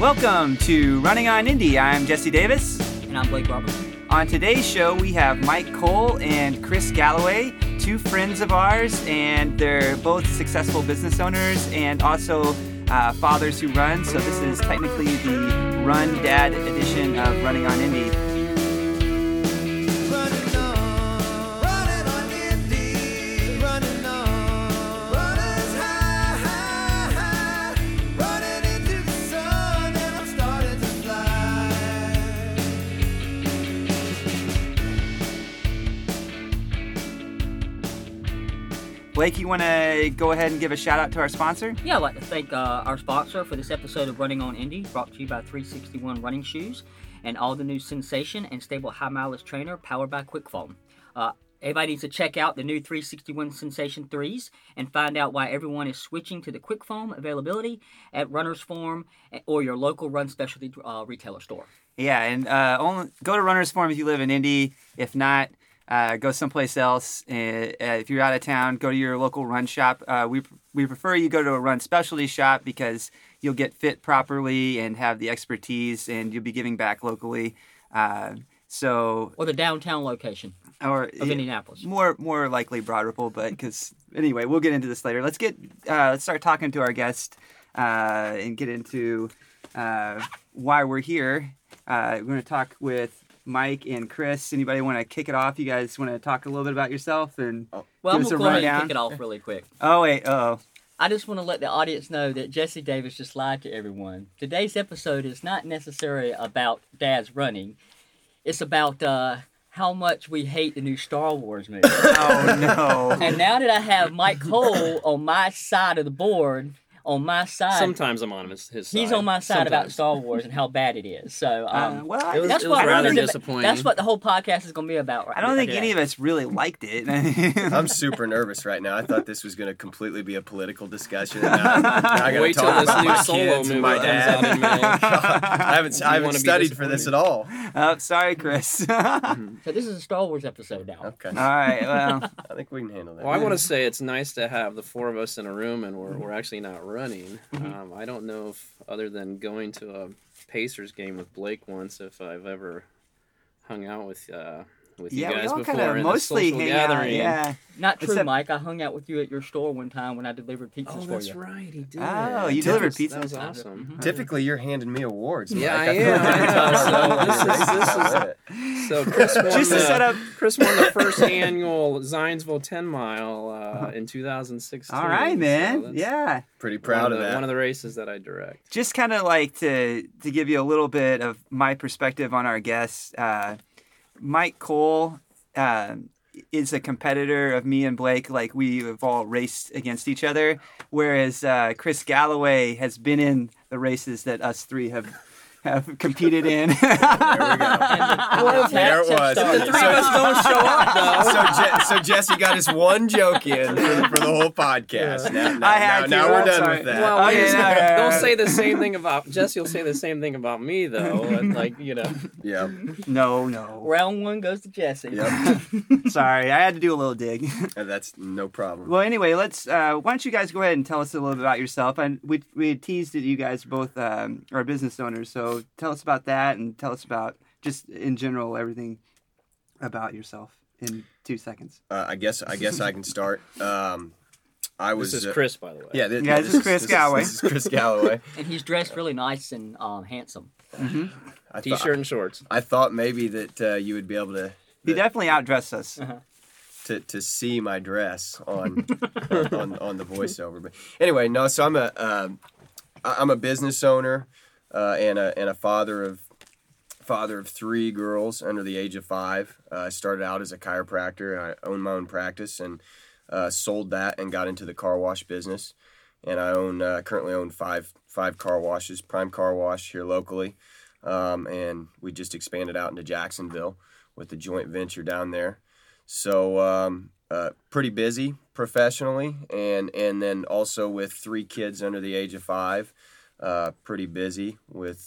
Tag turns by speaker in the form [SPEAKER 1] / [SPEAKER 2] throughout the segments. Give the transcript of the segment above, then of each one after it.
[SPEAKER 1] Welcome to Running on Indy. I'm Jesse Davis.
[SPEAKER 2] And I'm Blake Roberts.
[SPEAKER 1] On today's show, we have Mike Cole and Chris Galloway, two friends of ours, and they're both successful business owners and also fathers who run. So this is technically the Run Dad edition of Running on Indy. Blake, you want to go ahead and give a shout out to our sponsor?
[SPEAKER 2] Yeah, I'd like to thank our sponsor for this episode of Running on Indy, brought to you by 361 Running Shoes and all the new Sensation and Stable High Mileage Trainer powered by QuickFoam. Everybody needs to check out the new 361 Sensation 3s and find out why everyone is switching to the QuickFoam availability at Runner's Forum or your local run specialty retailer store.
[SPEAKER 1] Yeah, and go to Runner's Forum if you live in Indy. If not, go someplace else. If you're out of town, go to your local run shop. We prefer you go to a run specialty shop because you'll get fit properly and have the expertise, and you'll be giving back locally. Or
[SPEAKER 2] the downtown location of Indianapolis.
[SPEAKER 1] More likely Broad Ripple, but because anyway, we'll get into this later. Let's start talking to our guest and get into why we're here. We're going to talk with Mike and Chris. Anybody want to kick it off? You guys want to talk a little bit about yourself and
[SPEAKER 2] I'm going to go ahead and kick it off really quick.
[SPEAKER 1] Oh, wait. Uh-oh.
[SPEAKER 2] I just want to let the audience know that Jesse Davis just lied to everyone. Today's episode is not necessarily about dads running. It's about how much we hate the new Star Wars movie.
[SPEAKER 1] Oh, no.
[SPEAKER 2] And now that I have Mike Cole on my side of the board, on my side.
[SPEAKER 3] Sometimes I'm on his side.
[SPEAKER 2] He's on my side about Star Wars and how bad it is. So,
[SPEAKER 3] it was rather disappointing.
[SPEAKER 2] That's what the whole podcast is going to be about.
[SPEAKER 1] I don't think any of us really liked it.
[SPEAKER 4] I'm super nervous right now. I thought this was going to completely be a political discussion. Now
[SPEAKER 3] wait till this new Solo movie comes out in May.
[SPEAKER 4] I haven't studied for this at all.
[SPEAKER 1] Oh, sorry, Chris.
[SPEAKER 2] So this is a Star Wars episode now.
[SPEAKER 4] Okay.
[SPEAKER 1] All right. Well,
[SPEAKER 4] I think we can handle that.
[SPEAKER 3] Well, I want to say it's nice to have the four of us in a room, and we're actually not running. I don't know if, other than going to a Pacers game with Blake once, if I've ever hung out with you guys before in a social gathering.
[SPEAKER 1] Yeah.
[SPEAKER 2] Not true, Mike. I hung out with you at your store one time when I delivered pizzas for you.
[SPEAKER 3] Oh, that's right. He did.
[SPEAKER 1] Oh, you delivered pizzas?
[SPEAKER 3] That was awesome.
[SPEAKER 4] Mm-hmm. Typically, you're handing me awards.
[SPEAKER 3] Yeah,
[SPEAKER 4] Mike.
[SPEAKER 3] I am. So Chris won the first annual Zionsville 10 mile in 2016.
[SPEAKER 1] All right, man.
[SPEAKER 3] So
[SPEAKER 1] yeah.
[SPEAKER 4] Pretty proud of that.
[SPEAKER 3] One of the races that I direct.
[SPEAKER 1] Just kind of like to give you a little bit of my perspective on our guests. Mike Cole is a competitor of me and Blake. Like, we have all raced against each other, whereas Chris Galloway has been in the races that us three have competed in.
[SPEAKER 4] There we go. There it was.
[SPEAKER 3] The three of us don't show up, though.
[SPEAKER 4] So Jesse got his one joke in for the whole podcast. Now we're done with that.
[SPEAKER 3] Well, they'll say the same thing about Jesse. Will say the same thing about me, though. Like,
[SPEAKER 4] Yeah.
[SPEAKER 1] No.
[SPEAKER 2] Round one goes to Jesse.
[SPEAKER 4] Yep.
[SPEAKER 1] Sorry, I had to do a little dig.
[SPEAKER 4] That's no problem.
[SPEAKER 1] Well, anyway, let's. Why don't you guys go ahead and tell us a little bit about yourself? And we had teased that you guys both are business owners, so tell us about that, and tell us about just in general everything about yourself in 2 seconds.
[SPEAKER 4] I guess I can start.
[SPEAKER 3] This is Chris, by the way.
[SPEAKER 4] Yeah,
[SPEAKER 1] this is Chris Galloway.
[SPEAKER 4] This is Chris Galloway.
[SPEAKER 2] And he's dressed really nice and handsome.
[SPEAKER 1] Mm-hmm.
[SPEAKER 3] T-shirt and shorts.
[SPEAKER 4] I thought maybe that you would be able to.
[SPEAKER 1] He definitely outdressed us.
[SPEAKER 4] To see my dress on the voiceover, but anyway, no. So I'm a business owner. And a father of three girls under the age of 5. I started out as a chiropractor. I own my own practice and sold that and got into the car wash business. And I currently own five car washes, Prime Car Wash here locally, and we just expanded out into Jacksonville with the joint venture down there. So pretty busy professionally, and then also with 3 kids under the age of 5. Pretty busy with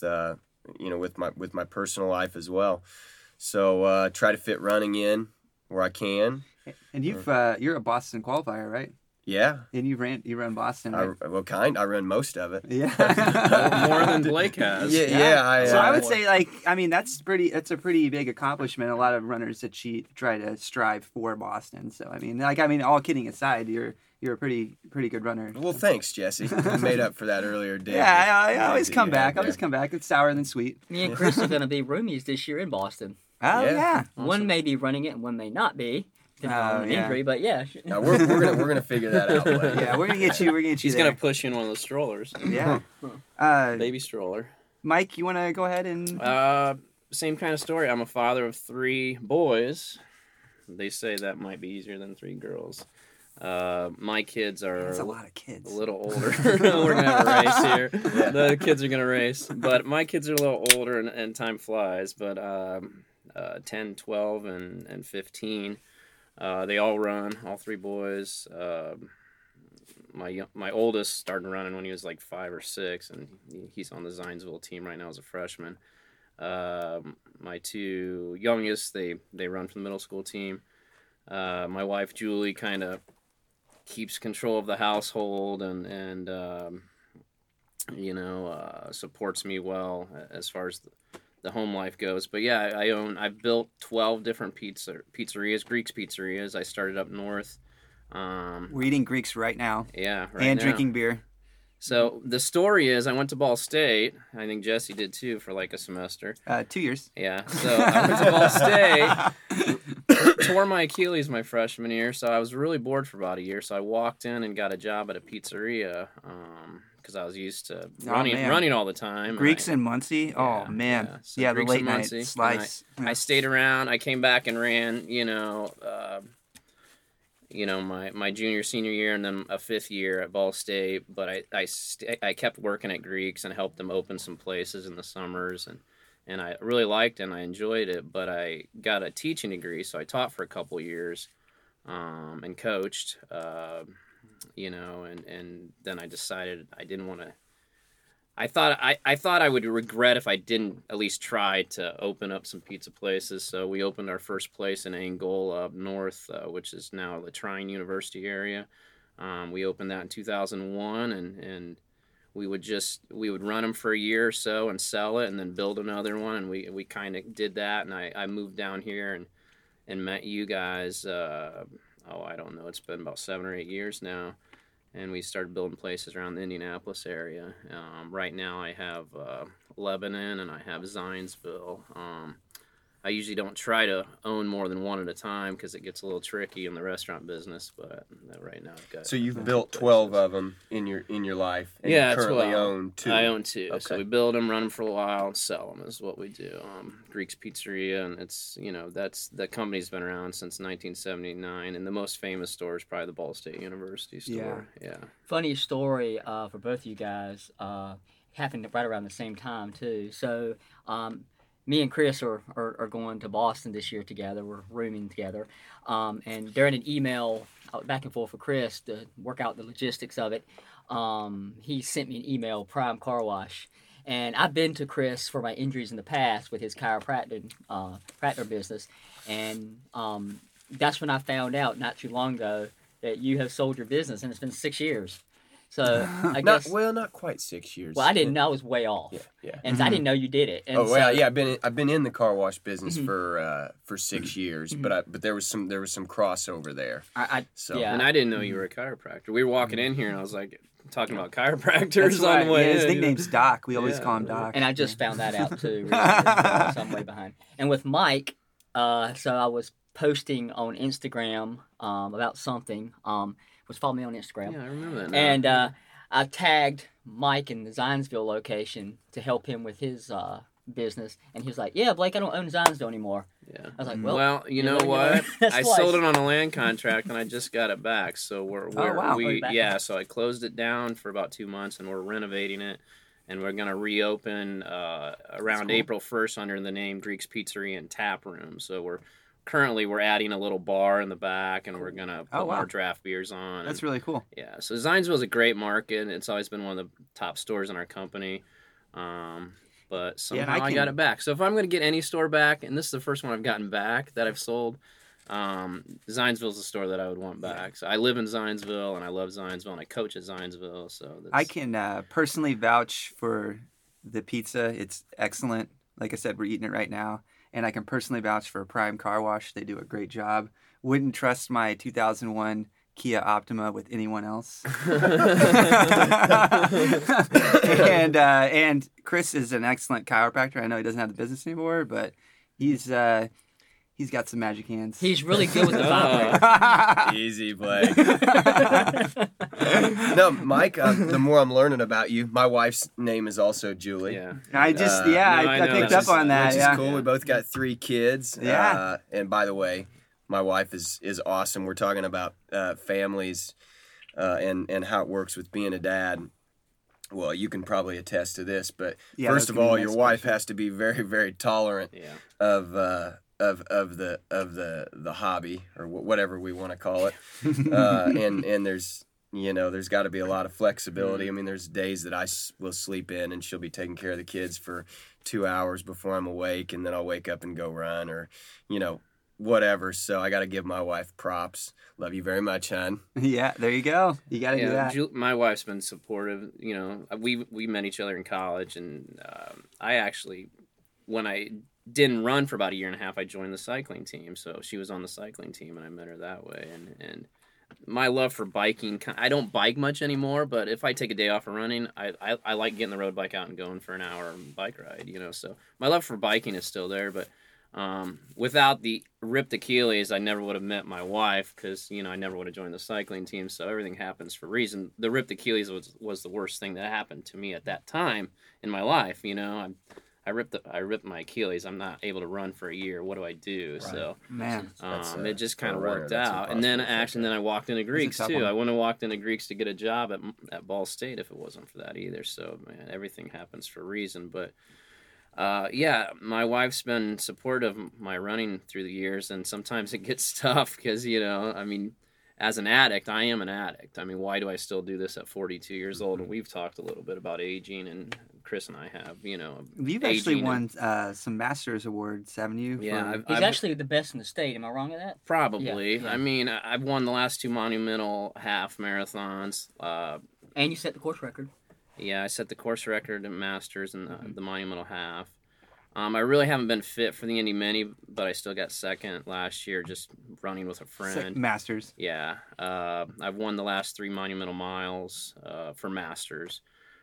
[SPEAKER 4] my personal life as well. So try to fit running in where I can.
[SPEAKER 1] And you're a Boston qualifier, right?
[SPEAKER 4] Yeah.
[SPEAKER 1] And you run Boston, right?
[SPEAKER 4] I run most of it.
[SPEAKER 1] Yeah.
[SPEAKER 3] More than Blake has.
[SPEAKER 4] Yeah.
[SPEAKER 1] So I would say, that's a pretty big accomplishment. A lot of runners that cheat try to strive for Boston. So all kidding aside, you're a pretty good runner.
[SPEAKER 4] Well, thanks, Jesse. You made up for that earlier day.
[SPEAKER 1] Yeah, I always come back. It's sour than sweet.
[SPEAKER 2] Me and Chris are going to be roomies this year in Boston.
[SPEAKER 1] Oh yeah.
[SPEAKER 2] Awesome. One may be running it, and one may not be. On an injury, but yeah.
[SPEAKER 4] No, we're gonna figure that out.
[SPEAKER 1] Yeah, we're gonna get you.
[SPEAKER 3] He's
[SPEAKER 1] there.
[SPEAKER 3] gonna push you in one of those strollers.
[SPEAKER 1] Yeah.
[SPEAKER 3] Baby stroller.
[SPEAKER 1] Mike, you want to go ahead and?
[SPEAKER 3] Same kind of story. I'm a father of 3 boys. They say that might be easier than 3 girls. My kids are.
[SPEAKER 1] That's a lot of kids.
[SPEAKER 3] A little older. We're gonna have a race here. The kids are gonna race, but my kids are a little older, and time flies. But 10, 12, and 15. They all run, all 3 boys. My oldest started running when he was like 5 or 6, and he's on the Zionsville team right now as a freshman. My 2 youngest, they run for the middle school team. My wife Julie kind of keeps control of the household and supports me well as far as the home life goes. But yeah, I've built 12 different pizzerias, Greeks pizzerias. I started up north.
[SPEAKER 1] We're eating Greeks right now.
[SPEAKER 3] Yeah,
[SPEAKER 1] and drinking beer.
[SPEAKER 3] So the story is I went to Ball State. I think Jesse did too for like a semester.
[SPEAKER 1] 2 years.
[SPEAKER 3] Yeah, so I went to Ball State, tore my Achilles my freshman year, so I was really bored for about a year. So I walked in and got a job at a pizzeria because I was used to running all the time.
[SPEAKER 1] Greeks in Muncie? Oh, man.
[SPEAKER 3] Yeah, so
[SPEAKER 1] the
[SPEAKER 3] Greeks
[SPEAKER 1] late
[SPEAKER 3] in
[SPEAKER 1] night
[SPEAKER 3] Muncie.
[SPEAKER 1] slice.
[SPEAKER 3] I stayed around. I came back and ran, my junior, senior year, and then a 5th year at Ball State. But I kept working at Greeks and helped them open some places in the summers, and I really liked it and I enjoyed it. But I got a teaching degree, so I taught for a couple years and coached, and then I decided I didn't want to. I thought I would regret if I didn't at least try to open up some pizza places. So we opened our first place in Angola up north, which is now the Trine University area. We opened that in 2001, and we would run them for a year or so and sell it, and then build another one. And we kind of did that. And I moved down here and met you guys. I don't know. It's been about 7 or 8 years now. And we started building places around the Indianapolis area. Right now I have Lebanon and I have Zionsville. I usually don't try to own more than one at a time because it gets a little tricky in the restaurant business. But right now I've got.
[SPEAKER 4] So you've built 12 of them in your life. And
[SPEAKER 3] yeah,
[SPEAKER 4] you currently
[SPEAKER 3] 12.
[SPEAKER 4] own 2.
[SPEAKER 3] I own 2.
[SPEAKER 4] Okay.
[SPEAKER 3] So we build them, run them for a while, and sell them is what we do. Greeks Pizzeria, and it's that's the company's been around since 1979, and the most famous store is probably the Ball State University store. Yeah.
[SPEAKER 2] Funny story for both of you guys. Happened right around the same time too. So. Me and Chris are going to Boston this year together. We're rooming together. And during an email back and forth with Chris to work out the logistics of it, he sent me an email, Prime Car Wash. And I've been to Chris for my injuries in the past with his chiropractic business. And that's when I found out not too long ago that you have sold your business, and it's been 6 years. So I guess
[SPEAKER 4] not quite 6 years.
[SPEAKER 2] Well, I didn't know. I was way off.
[SPEAKER 4] Yeah.
[SPEAKER 2] And I didn't know you did it. And
[SPEAKER 4] I've been in the car wash business for 6 years, but there was some crossover there.
[SPEAKER 3] And I didn't know you were a chiropractor. We were walking in here and I was like talking about chiropractors on the way.
[SPEAKER 1] Yeah, his nickname's Doc. We always call him Doc.
[SPEAKER 2] And I just found that out too. So I'm way behind. And with Mike, so I was posting on Instagram about something. Was follow me on Instagram.
[SPEAKER 3] Yeah, I remember that now.
[SPEAKER 2] And I tagged Mike in the Zionsville location to help him with his business. And he was like, yeah, Blake, I don't own Zionsville anymore.
[SPEAKER 3] Yeah.
[SPEAKER 2] I was like,
[SPEAKER 3] well, you know what? I sold it on a land contract and I just got it back. So so I closed it down for about 2 months and we're renovating it. And we're going to reopen around April 1st under the name Greeks Pizzeria and Tap Room. So we're adding a little bar in the back, and we're going to put more draft beers on.
[SPEAKER 1] That's really cool.
[SPEAKER 3] Yeah, so Zionsville is a great market. It's always been one of the top stores in our company. But somehow I got it back. So if I'm going to get any store back, and this is the first one I've gotten back that I've sold, Zionsville's a store that I would want back. So I live in Zionsville, and I love Zionsville, and I coach at Zionsville. So
[SPEAKER 1] I can personally vouch for the pizza. It's excellent. Like I said, we're eating it right now. And I can personally vouch for Prime Car Wash. They do a great job. Wouldn't trust my 2001 Kia Optima with anyone else. And Chris is an excellent chiropractor. I know he doesn't have the business anymore, but he's got some magic hands.
[SPEAKER 2] He's really good with the vibrator.
[SPEAKER 4] Easy, Blake. No, Mike, the more I'm learning about you, my wife's name is also Julie.
[SPEAKER 3] Yeah.
[SPEAKER 1] I picked up on that.
[SPEAKER 4] Which
[SPEAKER 1] Yeah.
[SPEAKER 4] is cool. We both got 3 kids.
[SPEAKER 1] Yeah.
[SPEAKER 4] And by the way, my wife is awesome. We're talking about families and how it works with being a dad. Well, you can probably attest to this, but first of all, your wife has to be very, very tolerant of the hobby or whatever we want to call it, and there's got to be a lot of flexibility. I mean, there's days that I will sleep in, and she'll be taking care of the kids for 2 hours before I'm awake, and then I'll wake up and go run or whatever. So I got to give my wife props. Love you very much, hon.
[SPEAKER 1] Yeah, there you go. You got to do that.
[SPEAKER 3] My wife's been supportive. We met each other in college, and I actually, when I didn't run for about a year and a half, I joined the cycling team. So she was on the cycling team, and I met her that way. And my love for biking, I don't bike much anymore, but if I take a day off of running, I like getting the road bike out and going for an hour bike ride, So my love for biking is still there, but without the ripped Achilles, I never would have met my wife because, I never would have joined the cycling team. So everything happens for a reason. The ripped Achilles was the worst thing that happened to me at that time in my life. I ripped my Achilles. I'm not able to run for a year. What do I do? Right. So
[SPEAKER 1] man,
[SPEAKER 3] it just kind of worked out. And then I walked into Greeks too. I wouldn't have walked into Greeks to get a job at Ball State if it wasn't for that either. So man, everything happens for a reason. But my wife's been supportive of my running through the years, and sometimes it gets tough because, as an addict, I am an addict. I mean, why do I still do this at 42 years old? And we've talked a little bit about aging, and Chris and I have,
[SPEAKER 1] You've actually won some Masters awards, haven't you?
[SPEAKER 3] Yeah.
[SPEAKER 2] He's actually the best in the state. Am I wrong in that?
[SPEAKER 3] Probably.
[SPEAKER 2] Yeah.
[SPEAKER 3] I mean, I've won the last 2 monumental half marathons.
[SPEAKER 2] And you set the course record.
[SPEAKER 3] Yeah, I set the course record in Masters and the monumental half. I really haven't been fit for the Indy Mini, but I still got second last year just running with a friend.
[SPEAKER 1] Masters.
[SPEAKER 3] Yeah. I've won the last 3 monumental miles for Masters.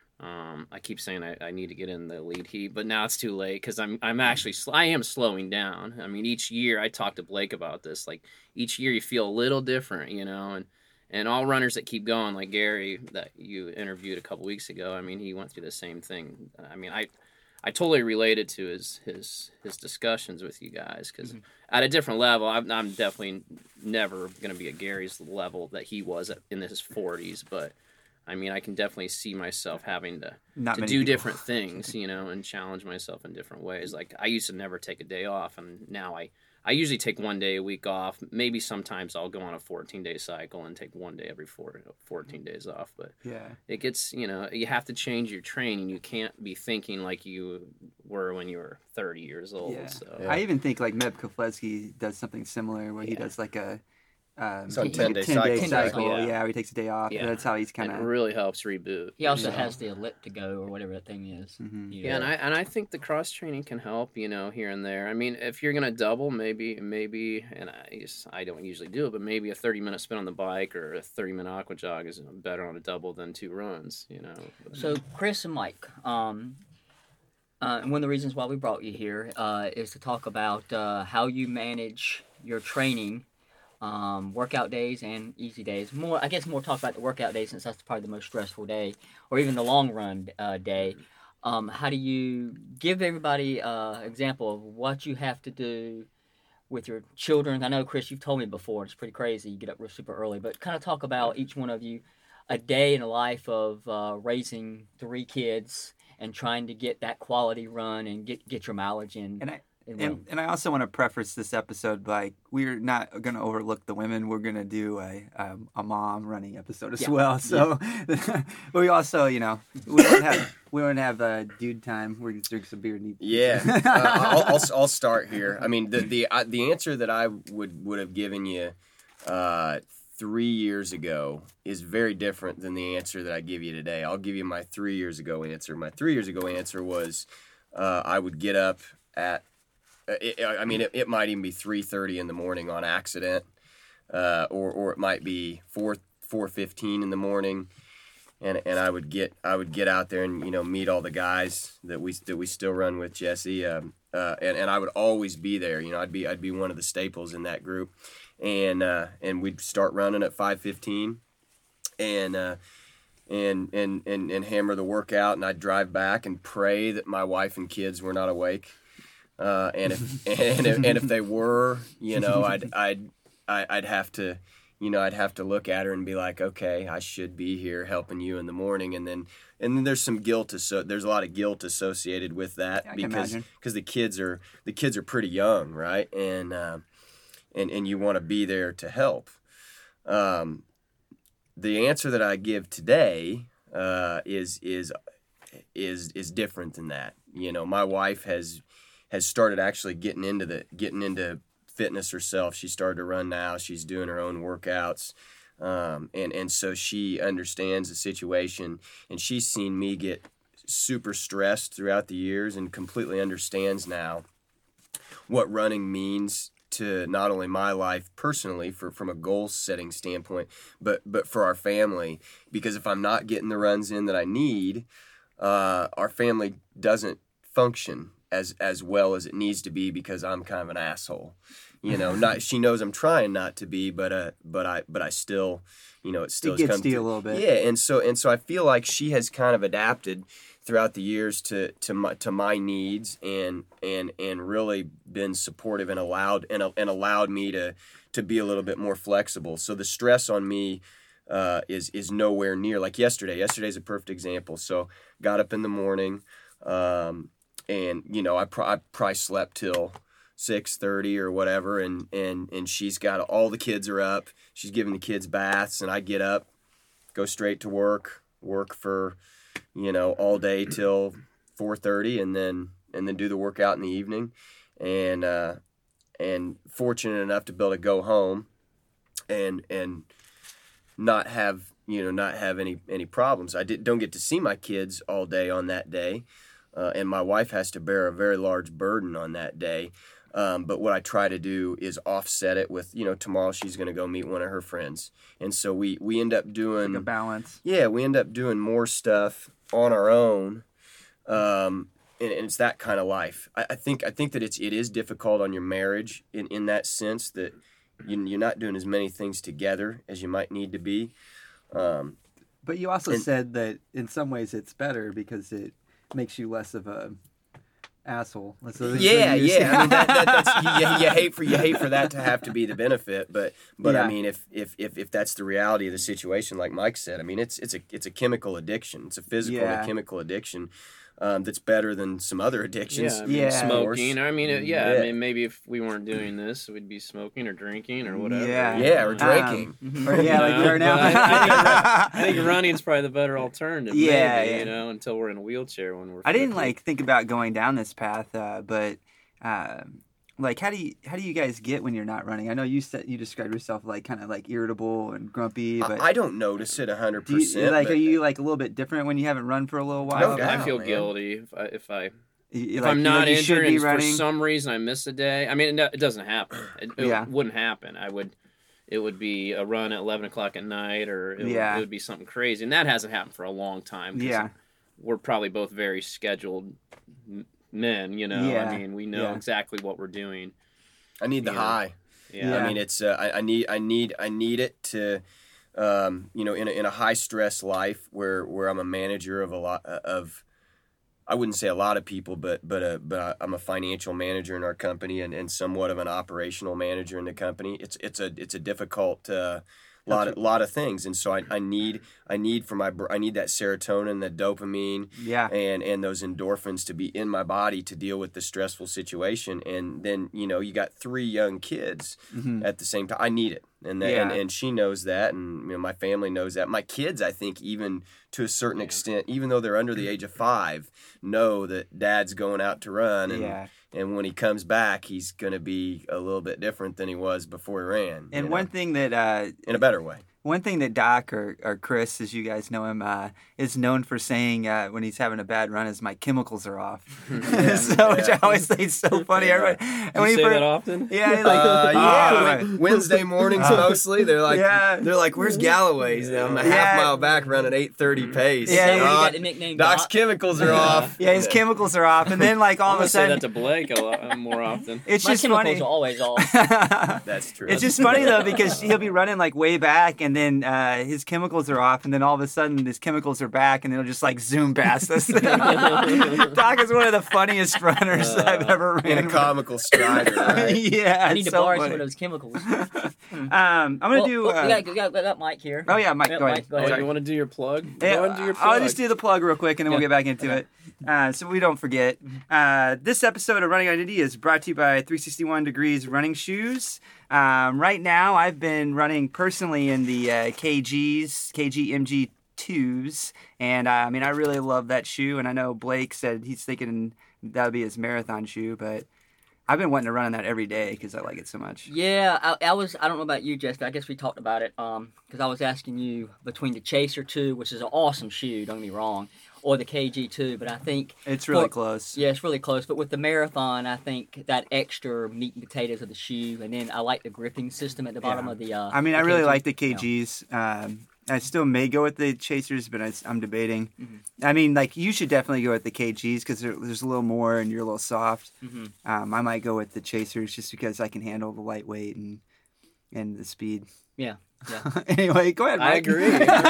[SPEAKER 3] I keep saying I need to get in the lead heat, but now it's too late because I am slowing down. I mean, each year I talked to Blake about this. Like each year you feel a little different, and all runners that keep going, like Gary that you interviewed a couple weeks ago. I mean, he went through the same thing. I mean, I totally related to his discussions with you guys because at a different level, I'm definitely never going to be at Gary's level that he was in his 40s, but I mean, I can definitely see myself having to do different things, and challenge myself in different ways. Like I used to never take a day off, and now I usually take 1 day a week off. Maybe sometimes I'll go on a 14-day cycle and take 1 day every 14 days off. But it gets, you have to change your training. You can't be thinking like you were when you were 30 years old.
[SPEAKER 1] Yeah.
[SPEAKER 3] So.
[SPEAKER 1] I even think like Meb Keflezighi does something similar where he does like a
[SPEAKER 4] 10-day
[SPEAKER 1] cycle. Yeah, where he takes a day off. Yeah. That's how he's kind of.
[SPEAKER 3] It really helps reboot.
[SPEAKER 2] He also has the Elliptigo or whatever that thing is.
[SPEAKER 1] Mm-hmm.
[SPEAKER 3] Yeah, and I think the cross training can help, here and there. I mean, if you're gonna double, maybe, and I don't usually do it, but maybe a 30-minute spin on the bike or a 30-minute aqua jog is better on a double than 2 runs.
[SPEAKER 2] So Chris and Mike, and one of the reasons why we brought you here is to talk about how you manage your training. Workout days and easy days. More talk about the workout days since that's probably the most stressful day, or even the long run day. How do you give everybody an example of what you have to do with your children? I know, Chris, you've told me before, it's pretty crazy. You get up super early, but kind of talk about each one of you, a day in the life of raising 3 kids and trying to get that quality run and get your mileage in. It will.
[SPEAKER 1] And I also want to preface this episode by we're not going to overlook the women. We're going to do a mom running episode as well. So we also, we don't have dude time. We're going to drink some beer and eat.
[SPEAKER 4] Yeah, I'll start here. I mean, the answer that I would have given you 3 years ago is very different than the answer that I give you today. I'll give you my 3 years ago answer. My 3 years ago answer was I would get up at it might even be 3:30 in the morning on accident, or it might be 4:15 in the morning, and I would get out there and meet all the guys that we still run with, Jesse, and I would always be there. I'd be one of the staples in that group, and we'd start running at 5:15, and hammer the workout, and I'd drive back and pray that my wife and kids were not awake. And if they were, I'd have to, look at her and be like, okay, I should be here helping you in the morning, and then there's some guilt. There's a lot of guilt associated with that because the kids are pretty young, right? And you want to be there to help. The answer that I give today is different than that. My wife has started actually getting into fitness herself. She started to run now. She's doing her own workouts. And so she understands the situation, and she's seen me get super stressed throughout the years and completely understands now what running means to not only my life personally from a goal setting standpoint, but for our family. Because if I'm not getting the runs in that I need, our family doesn't function as well as it needs to be because I'm kind of an asshole. She knows I'm trying not to be, but I still, it still
[SPEAKER 1] gets to you a little bit.
[SPEAKER 4] Yeah, and so I feel like she has kind of adapted throughout the years to my needs and really been supportive and allowed me to be a little bit more flexible. So the stress on me is nowhere near like yesterday. Yesterday's a perfect example. So got up in the morning, and I probably slept till 6:30 or whatever, and she's got all the kids are up. She's giving the kids baths, and I get up, go straight to work for all day till 4:30, and then do the workout in the evening, and fortunate enough to be able to go home and not have any problems. I don't get to see my kids all day on that day, and my wife has to bear a very large burden on that day. But what I try to do is offset it with, tomorrow she's going to go meet one of her friends. And so we end up doing...
[SPEAKER 1] Like a balance.
[SPEAKER 4] Yeah, we end up doing more stuff on our own. And it's that kind of life. I think that it is difficult on your marriage in that sense that you're not doing as many things together as you might need to be.
[SPEAKER 1] But you also said that in some ways it's better because it makes you less of a... asshole.
[SPEAKER 4] Yeah. I mean, that's you hate for that to have to be the benefit, but yeah. I mean, if that's the reality of the situation, like Mike said, I mean, it's a chemical addiction. It's a physical and chemical addiction. That's better than some other addictions.
[SPEAKER 3] Smoking. I mean, I mean, maybe if we weren't doing this, we'd be smoking or drinking or whatever.
[SPEAKER 4] Or drinking.
[SPEAKER 1] Or like we are now.
[SPEAKER 3] I think running's probably the better alternative. Maybe, until we're in a wheelchair when we're.
[SPEAKER 1] I didn't think about going down this path, but how do you guys get when you're not running? I know you described yourself kind of irritable and grumpy, but
[SPEAKER 4] I don't notice it 100%.
[SPEAKER 1] Are you a little bit different when you haven't run for a little while?
[SPEAKER 3] I feel guilty if I'm not injured and for some reason I miss a day. I mean, it doesn't happen. It wouldn't happen. It would be a run at 11 o'clock at night, or it would be something crazy, and that hasn't happened for a long time. Yeah, we're probably both very scheduled men, I mean, we know exactly what we're doing.
[SPEAKER 4] I need the high. Yeah. I mean, it's I need it to in a high stress life where I'm a manager of a lot of, I wouldn't say a lot of people, but I'm a financial manager in our company and somewhat of an operational manager in the company. It's a difficult lot of things, and so I need that serotonin, that dopamine,
[SPEAKER 1] Yeah.
[SPEAKER 4] and those endorphins to be in my body to deal with the stressful situation. And then you got 3 young kids at the same time. I need it, and she knows that, and my family knows that. My kids, I think, even to a certain extent, even though they're under the age of 5, know that Dad's going out to run, and when he comes back, he's going to be a little bit different than he was before he ran.
[SPEAKER 1] And one thing that
[SPEAKER 4] in a better way.
[SPEAKER 1] One thing that Doc or Chris, as you guys know him, is known for saying when he's having a bad run is my chemicals are off. Which I always think is so funny. Everybody, and
[SPEAKER 3] You say that often?
[SPEAKER 1] Yeah, he's like,
[SPEAKER 4] like Wednesday mornings mostly. They're like, where's Galloway's? I'm a half mile back running 8:30 pace.
[SPEAKER 2] Yeah, you got the nickname
[SPEAKER 4] Doc's chemicals are off.
[SPEAKER 1] Yeah, his chemicals are off, and then like all of a sudden,
[SPEAKER 3] say that to Blake a lot more often.
[SPEAKER 1] It's
[SPEAKER 2] My
[SPEAKER 1] just
[SPEAKER 2] chemicals
[SPEAKER 1] funny.
[SPEAKER 2] are always off.
[SPEAKER 4] That's true.
[SPEAKER 1] It's just funny though because he'll be running like way back, and then his chemicals are off, and then all of a sudden his chemicals are back, and it'll just like zoom past us. Doc is one of the funniest runners I've ever ran.
[SPEAKER 4] in a comical stride. Right?
[SPEAKER 1] Yeah,
[SPEAKER 2] I need to
[SPEAKER 1] so
[SPEAKER 2] borrow
[SPEAKER 1] funny.
[SPEAKER 2] some of those chemicals.
[SPEAKER 1] I'm gonna do.
[SPEAKER 2] We got Mike here.
[SPEAKER 1] Oh yeah, Mike, go ahead.
[SPEAKER 2] Mike,
[SPEAKER 3] Oh, you want to do your plug?
[SPEAKER 1] Yeah,
[SPEAKER 3] Go ahead and do your plug.
[SPEAKER 1] I'll just do the plug real quick, and then we'll get back into it, so we don't forget. This episode of Running on Indy is brought to you by 361 Degrees Running Shoes. Right now, I've been running personally in the KG MG2s, and I mean, I really love that shoe, and I know Blake said he's thinking that would be his marathon shoe, but I've been wanting to run in that every day because I like it so much.
[SPEAKER 2] Yeah, I don't know about you, Jess, but I guess we talked about it because I was asking you between the Chaser 2, which is an awesome shoe, don't get me wrong, or the KG2, but I think
[SPEAKER 1] It's really close.
[SPEAKER 2] Yeah, it's really close. But with the marathon, I think that extra meat and potatoes of the shoe, and then I like the gripping system at the bottom of the.
[SPEAKER 1] I mean, I really like the KGs. I still may go with the Chasers, but I'm debating. I mean, like, you should definitely go with the KGs because there's a little more and you're a little soft. I might go with the Chasers just because I can handle the lightweight and the speed.
[SPEAKER 2] Yeah.
[SPEAKER 1] Anyway, go ahead, Mike.
[SPEAKER 3] I agree.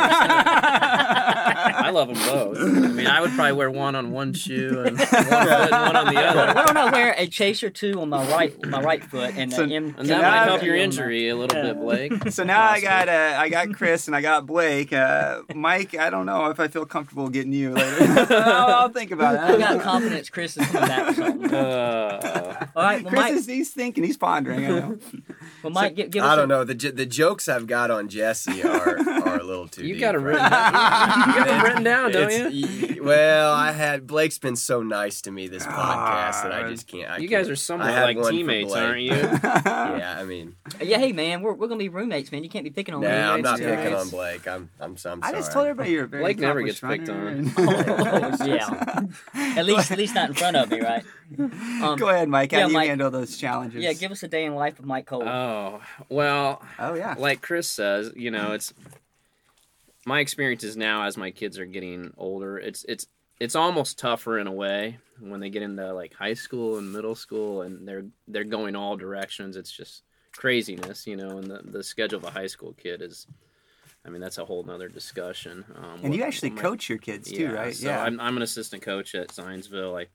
[SPEAKER 3] I love them both. I mean, I would probably wear one on one shoe and one foot and one on the other.
[SPEAKER 2] Why don't I wear a Chaser 2 on my right foot and
[SPEAKER 1] So-
[SPEAKER 2] an M?
[SPEAKER 3] And that might help your injury a little bit, Blake.
[SPEAKER 1] So now I got Chris and I got Blake. Mike, I don't know if I feel comfortable getting you later. I'll think about
[SPEAKER 2] I
[SPEAKER 1] it.
[SPEAKER 2] got confidence Chris is coming back with something. All right, well,
[SPEAKER 1] Chris he's thinking, he's pondering. I know.
[SPEAKER 2] Mike, give us
[SPEAKER 4] I don't know. The jokes I've got on Jesse are a little too.
[SPEAKER 3] You
[SPEAKER 4] deep,
[SPEAKER 3] got it
[SPEAKER 4] right?
[SPEAKER 3] written down. You got them written down, don't you?
[SPEAKER 4] Well, Blake's been so nice to me this podcast that I just can't.
[SPEAKER 3] You guys are somewhat
[SPEAKER 4] I had
[SPEAKER 3] like
[SPEAKER 4] one for
[SPEAKER 3] teammates,
[SPEAKER 4] Blake.
[SPEAKER 3] aren't you?
[SPEAKER 4] Yeah, I mean,
[SPEAKER 2] Yeah, hey man, we're gonna be roommates, man. You can't be picking on me.
[SPEAKER 4] I'm not
[SPEAKER 1] yeah.
[SPEAKER 4] picking on Blake. I'm sorry.
[SPEAKER 1] I just told everybody you're a very
[SPEAKER 3] Blake never gets
[SPEAKER 1] accomplished
[SPEAKER 3] picked
[SPEAKER 1] runner.
[SPEAKER 3] on.
[SPEAKER 2] Yeah. At least not in front of me, right?
[SPEAKER 1] Go ahead, Mike. How
[SPEAKER 2] yeah,
[SPEAKER 1] do you
[SPEAKER 2] Mike.
[SPEAKER 1] handle those challenges?
[SPEAKER 2] Yeah, give us a day in life of Mike Cole.
[SPEAKER 3] Oh, well,
[SPEAKER 1] Oh yeah.
[SPEAKER 3] like Chris says, it's my experiences now as my kids are getting older. It's almost tougher in a way when they get into like high school and middle school and they're going all directions. It's just craziness, and the schedule of a high school kid is. I mean, that's a whole nother discussion.
[SPEAKER 1] And you actually coach your kids too, right?
[SPEAKER 3] So I'm an assistant coach at Zionsville.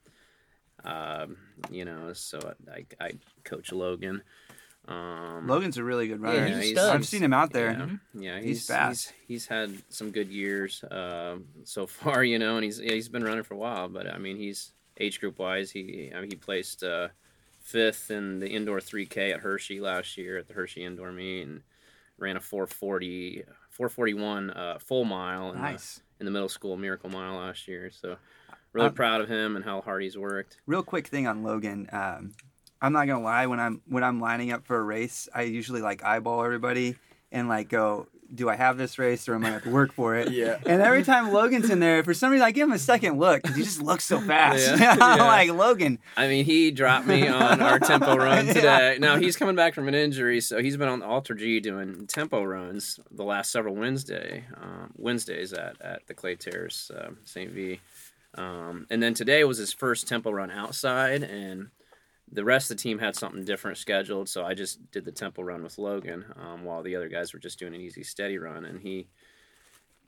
[SPEAKER 3] So I coach Logan.
[SPEAKER 1] Logan's a really good runner.
[SPEAKER 2] Yeah, he's a stud.
[SPEAKER 1] I've seen him out there.
[SPEAKER 3] Yeah,
[SPEAKER 1] He's fast.
[SPEAKER 3] He's had some good years so far, and he's been running for a while. But I mean, he's age group wise, he placed 5th in the indoor 3K at Hershey last year at the Hershey indoor meet and ran a 441 full mile in the middle school Miracle Mile last year. So really proud of him and how hard he's worked.
[SPEAKER 1] Real quick thing on Logan. I'm not gonna lie. When I'm lining up for a race, I usually like eyeball everybody and like go, do I have this race or am I gonna have to work for it?
[SPEAKER 4] Yeah.
[SPEAKER 1] And every time Logan's in there, for some reason I give him a second look because he just looks so fast.
[SPEAKER 3] Yeah.
[SPEAKER 1] I'm
[SPEAKER 3] Yeah.
[SPEAKER 1] like, Logan.
[SPEAKER 3] I mean, he dropped me on our tempo run today. Now, he's coming back from an injury, so he's been on Alter G doing tempo runs the last several Wednesdays at the Clay Terrace St. V. And then today was his first tempo run outside, and the rest of the team had something different scheduled, so I just did the tempo run with Logan while the other guys were just doing an easy, steady run. And he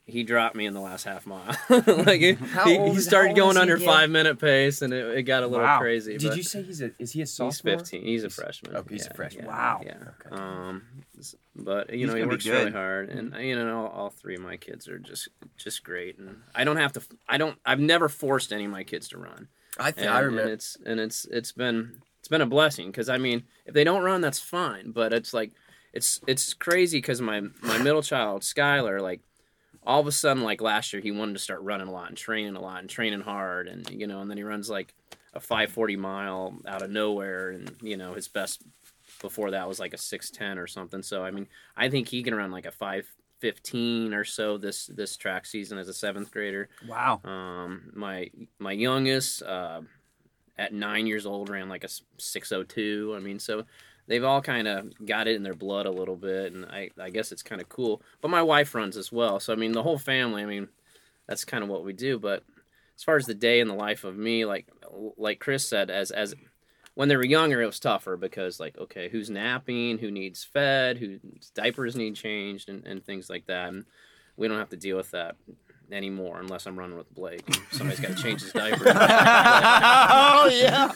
[SPEAKER 3] he dropped me in the last half mile. Like he
[SPEAKER 4] how
[SPEAKER 3] started
[SPEAKER 4] old
[SPEAKER 3] going
[SPEAKER 4] is he
[SPEAKER 3] under
[SPEAKER 4] again?
[SPEAKER 3] 5-minute pace, and it got a little
[SPEAKER 1] Wow.
[SPEAKER 3] crazy.
[SPEAKER 4] Did
[SPEAKER 3] but
[SPEAKER 4] you say is he a
[SPEAKER 3] he's
[SPEAKER 4] sophomore?
[SPEAKER 3] 15. He's a freshman.
[SPEAKER 4] Oh, he's a freshman.
[SPEAKER 1] Wow.
[SPEAKER 3] Yeah.
[SPEAKER 4] Okay.
[SPEAKER 3] But
[SPEAKER 1] He's
[SPEAKER 3] he
[SPEAKER 1] gonna be
[SPEAKER 3] works really
[SPEAKER 1] good.
[SPEAKER 3] hard, and all three of my kids are just great, and I don't have to. I've never forced any of my kids to run.
[SPEAKER 4] I remember.
[SPEAKER 3] And it's been a blessing, because I mean, if they don't run, that's fine. But it's like it's crazy, because my middle child Skylar, like, all of a sudden, like last year, he wanted to start running a lot and training hard, and and then he runs like a 5:40 mile out of nowhere, and his best before that was like a 6:10 or something. So I mean, I think he can run like a 5:15 or so this track season as a 7th grader.
[SPEAKER 1] Wow.
[SPEAKER 3] My youngest at 9 years old ran like a 6:02. I mean, so they've all kind of got it in their blood a little bit, and I guess it's kind of cool. But my wife runs as well, so I mean, the whole family. I mean, that's kind of what we do. But as far as the day in the life of me, like Chris said, as when they were younger, it was tougher, because like, okay, who's napping, who needs fed, whose diapers need changed, and things like that. And we don't have to deal with that anymore, unless I'm running with Blake and somebody's got to change his diaper.
[SPEAKER 1] Oh yeah.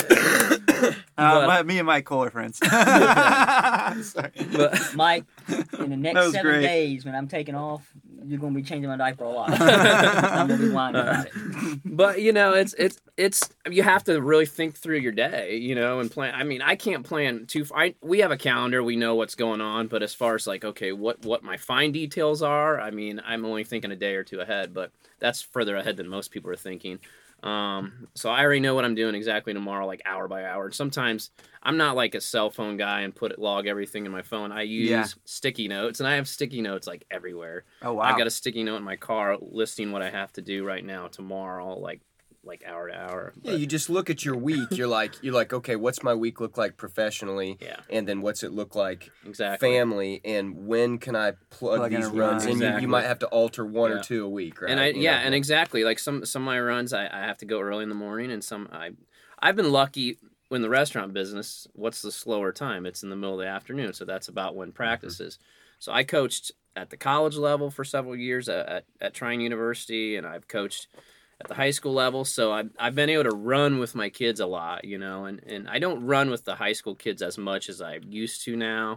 [SPEAKER 3] But-
[SPEAKER 1] Me and Mike Cole are friends. Sorry.
[SPEAKER 3] But
[SPEAKER 2] Mike, in the
[SPEAKER 1] That
[SPEAKER 2] next
[SPEAKER 1] was
[SPEAKER 2] 7
[SPEAKER 1] great.
[SPEAKER 2] days when I'm taking off, you're gonna be changing my diaper a lot. I'm gonna be lying about it.
[SPEAKER 3] But it's you have to really think through your day, and plan. I mean, I can't plan too. We have a calendar, we know what's going on, but as far as like, okay, what my fine details are, I mean, I'm only thinking a day or two ahead, but that's further ahead than most people are thinking. So I already know what I'm doing exactly tomorrow, like hour by hour. And sometimes I'm not like a cell phone guy and log everything in my phone. I use sticky notes, and I have sticky notes like everywhere.
[SPEAKER 1] Oh wow.
[SPEAKER 3] I've got a sticky note in my car listing what I have to do right now, tomorrow, like hour to hour.
[SPEAKER 4] Yeah,
[SPEAKER 3] But,
[SPEAKER 4] you just look at your week. You're like, okay, what's my week look like professionally?
[SPEAKER 3] Yeah.
[SPEAKER 4] And then what's it look like
[SPEAKER 3] exactly.
[SPEAKER 4] family? And when can I plug
[SPEAKER 1] Plug in
[SPEAKER 4] these
[SPEAKER 1] a
[SPEAKER 4] runs?
[SPEAKER 1] run.
[SPEAKER 4] And
[SPEAKER 3] Exactly.
[SPEAKER 4] you might have to alter one
[SPEAKER 3] Yeah.
[SPEAKER 4] or two a week, right?
[SPEAKER 3] And and exactly, like some of my runs, I have to go early in the morning, and I've been lucky in the restaurant business. What's the slower time? It's in the middle of the afternoon, so that's about when practice is. So I coached at the college level for several years at Trine University, and I've coached at the high school level, so I've been able to run with my kids a lot, and I don't run with the high school kids as much as I used to now,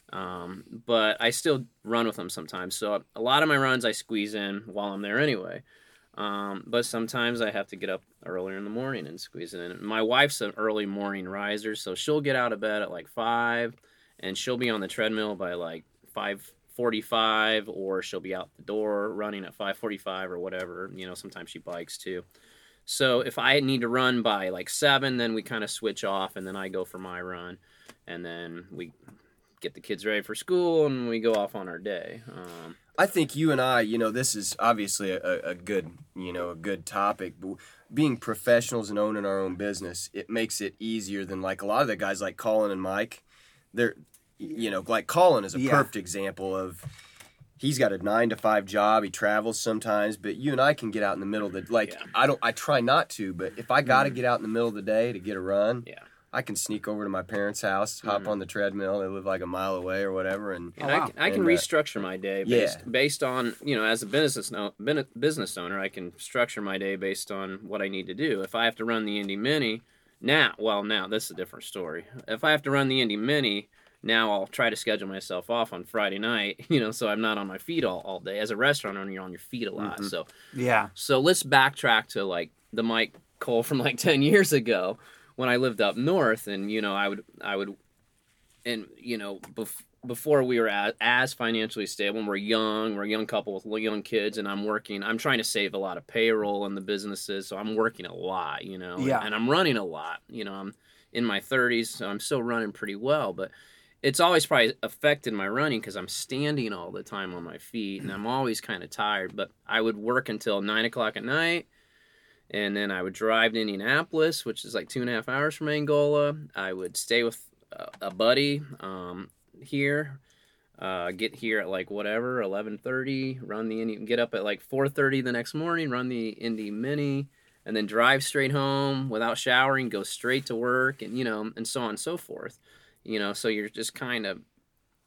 [SPEAKER 3] but I still run with them sometimes. So a lot of my runs I squeeze in while I'm there anyway, but sometimes I have to get up earlier in the morning and squeeze it in. My wife's an early morning riser, so she'll get out of bed at like 5, and she'll be on the treadmill by like 5:45, or she'll be out the door running at 5:45 or whatever. Sometimes she bikes too. So if I need to run by like 7, then we kind of switch off, and then I go for my run, and then we get the kids ready for school, and we go off on our day.
[SPEAKER 4] I think you and I, this is obviously a good, a good topic. But being professionals and owning our own business, it makes it easier than like a lot of the guys like Colin and Mike. They're, like Colin is a perfect example of, he's got a 9-to-5 job. He travels sometimes, but you and I can get out in the middle of the, I try not to, but if I got to get out in the middle of the day to get a run, I can sneak over to my parents' house, hop on the treadmill. They live like a mile away or whatever, and
[SPEAKER 3] I can restructure my day based on, as a business owner, I can structure my day based on what I need to do. If I have to run the Indy Mini now this is a different story. If I have to run the Indy Mini, now I'll try to schedule myself off on Friday night, so I'm not on my feet all day. As a restaurant owner, you're on your feet a lot.
[SPEAKER 1] Mm-hmm.
[SPEAKER 3] So let's backtrack to like the Mike Cole from like 10 years ago when I lived up north, and I would, and before we were as financially stable, and we're a young couple with young kids, and I'm trying to save a lot of payroll in the businesses, so I'm working a lot, and I'm running a lot, I'm in my 30s, so I'm still running pretty well, but it's always probably affected my running because I'm standing all the time on my feet, and I'm always kind of tired. But I would work until 9 o'clock at night, and then I would drive to Indianapolis, which is like 2.5 hours from Angola. I would stay with a buddy here, get here at like 11:30, run the Indy, get up at like 4:30 the next morning, run the Indy Mini, and then drive straight home without showering, go straight to work, and and so on and so forth. So you're just kind of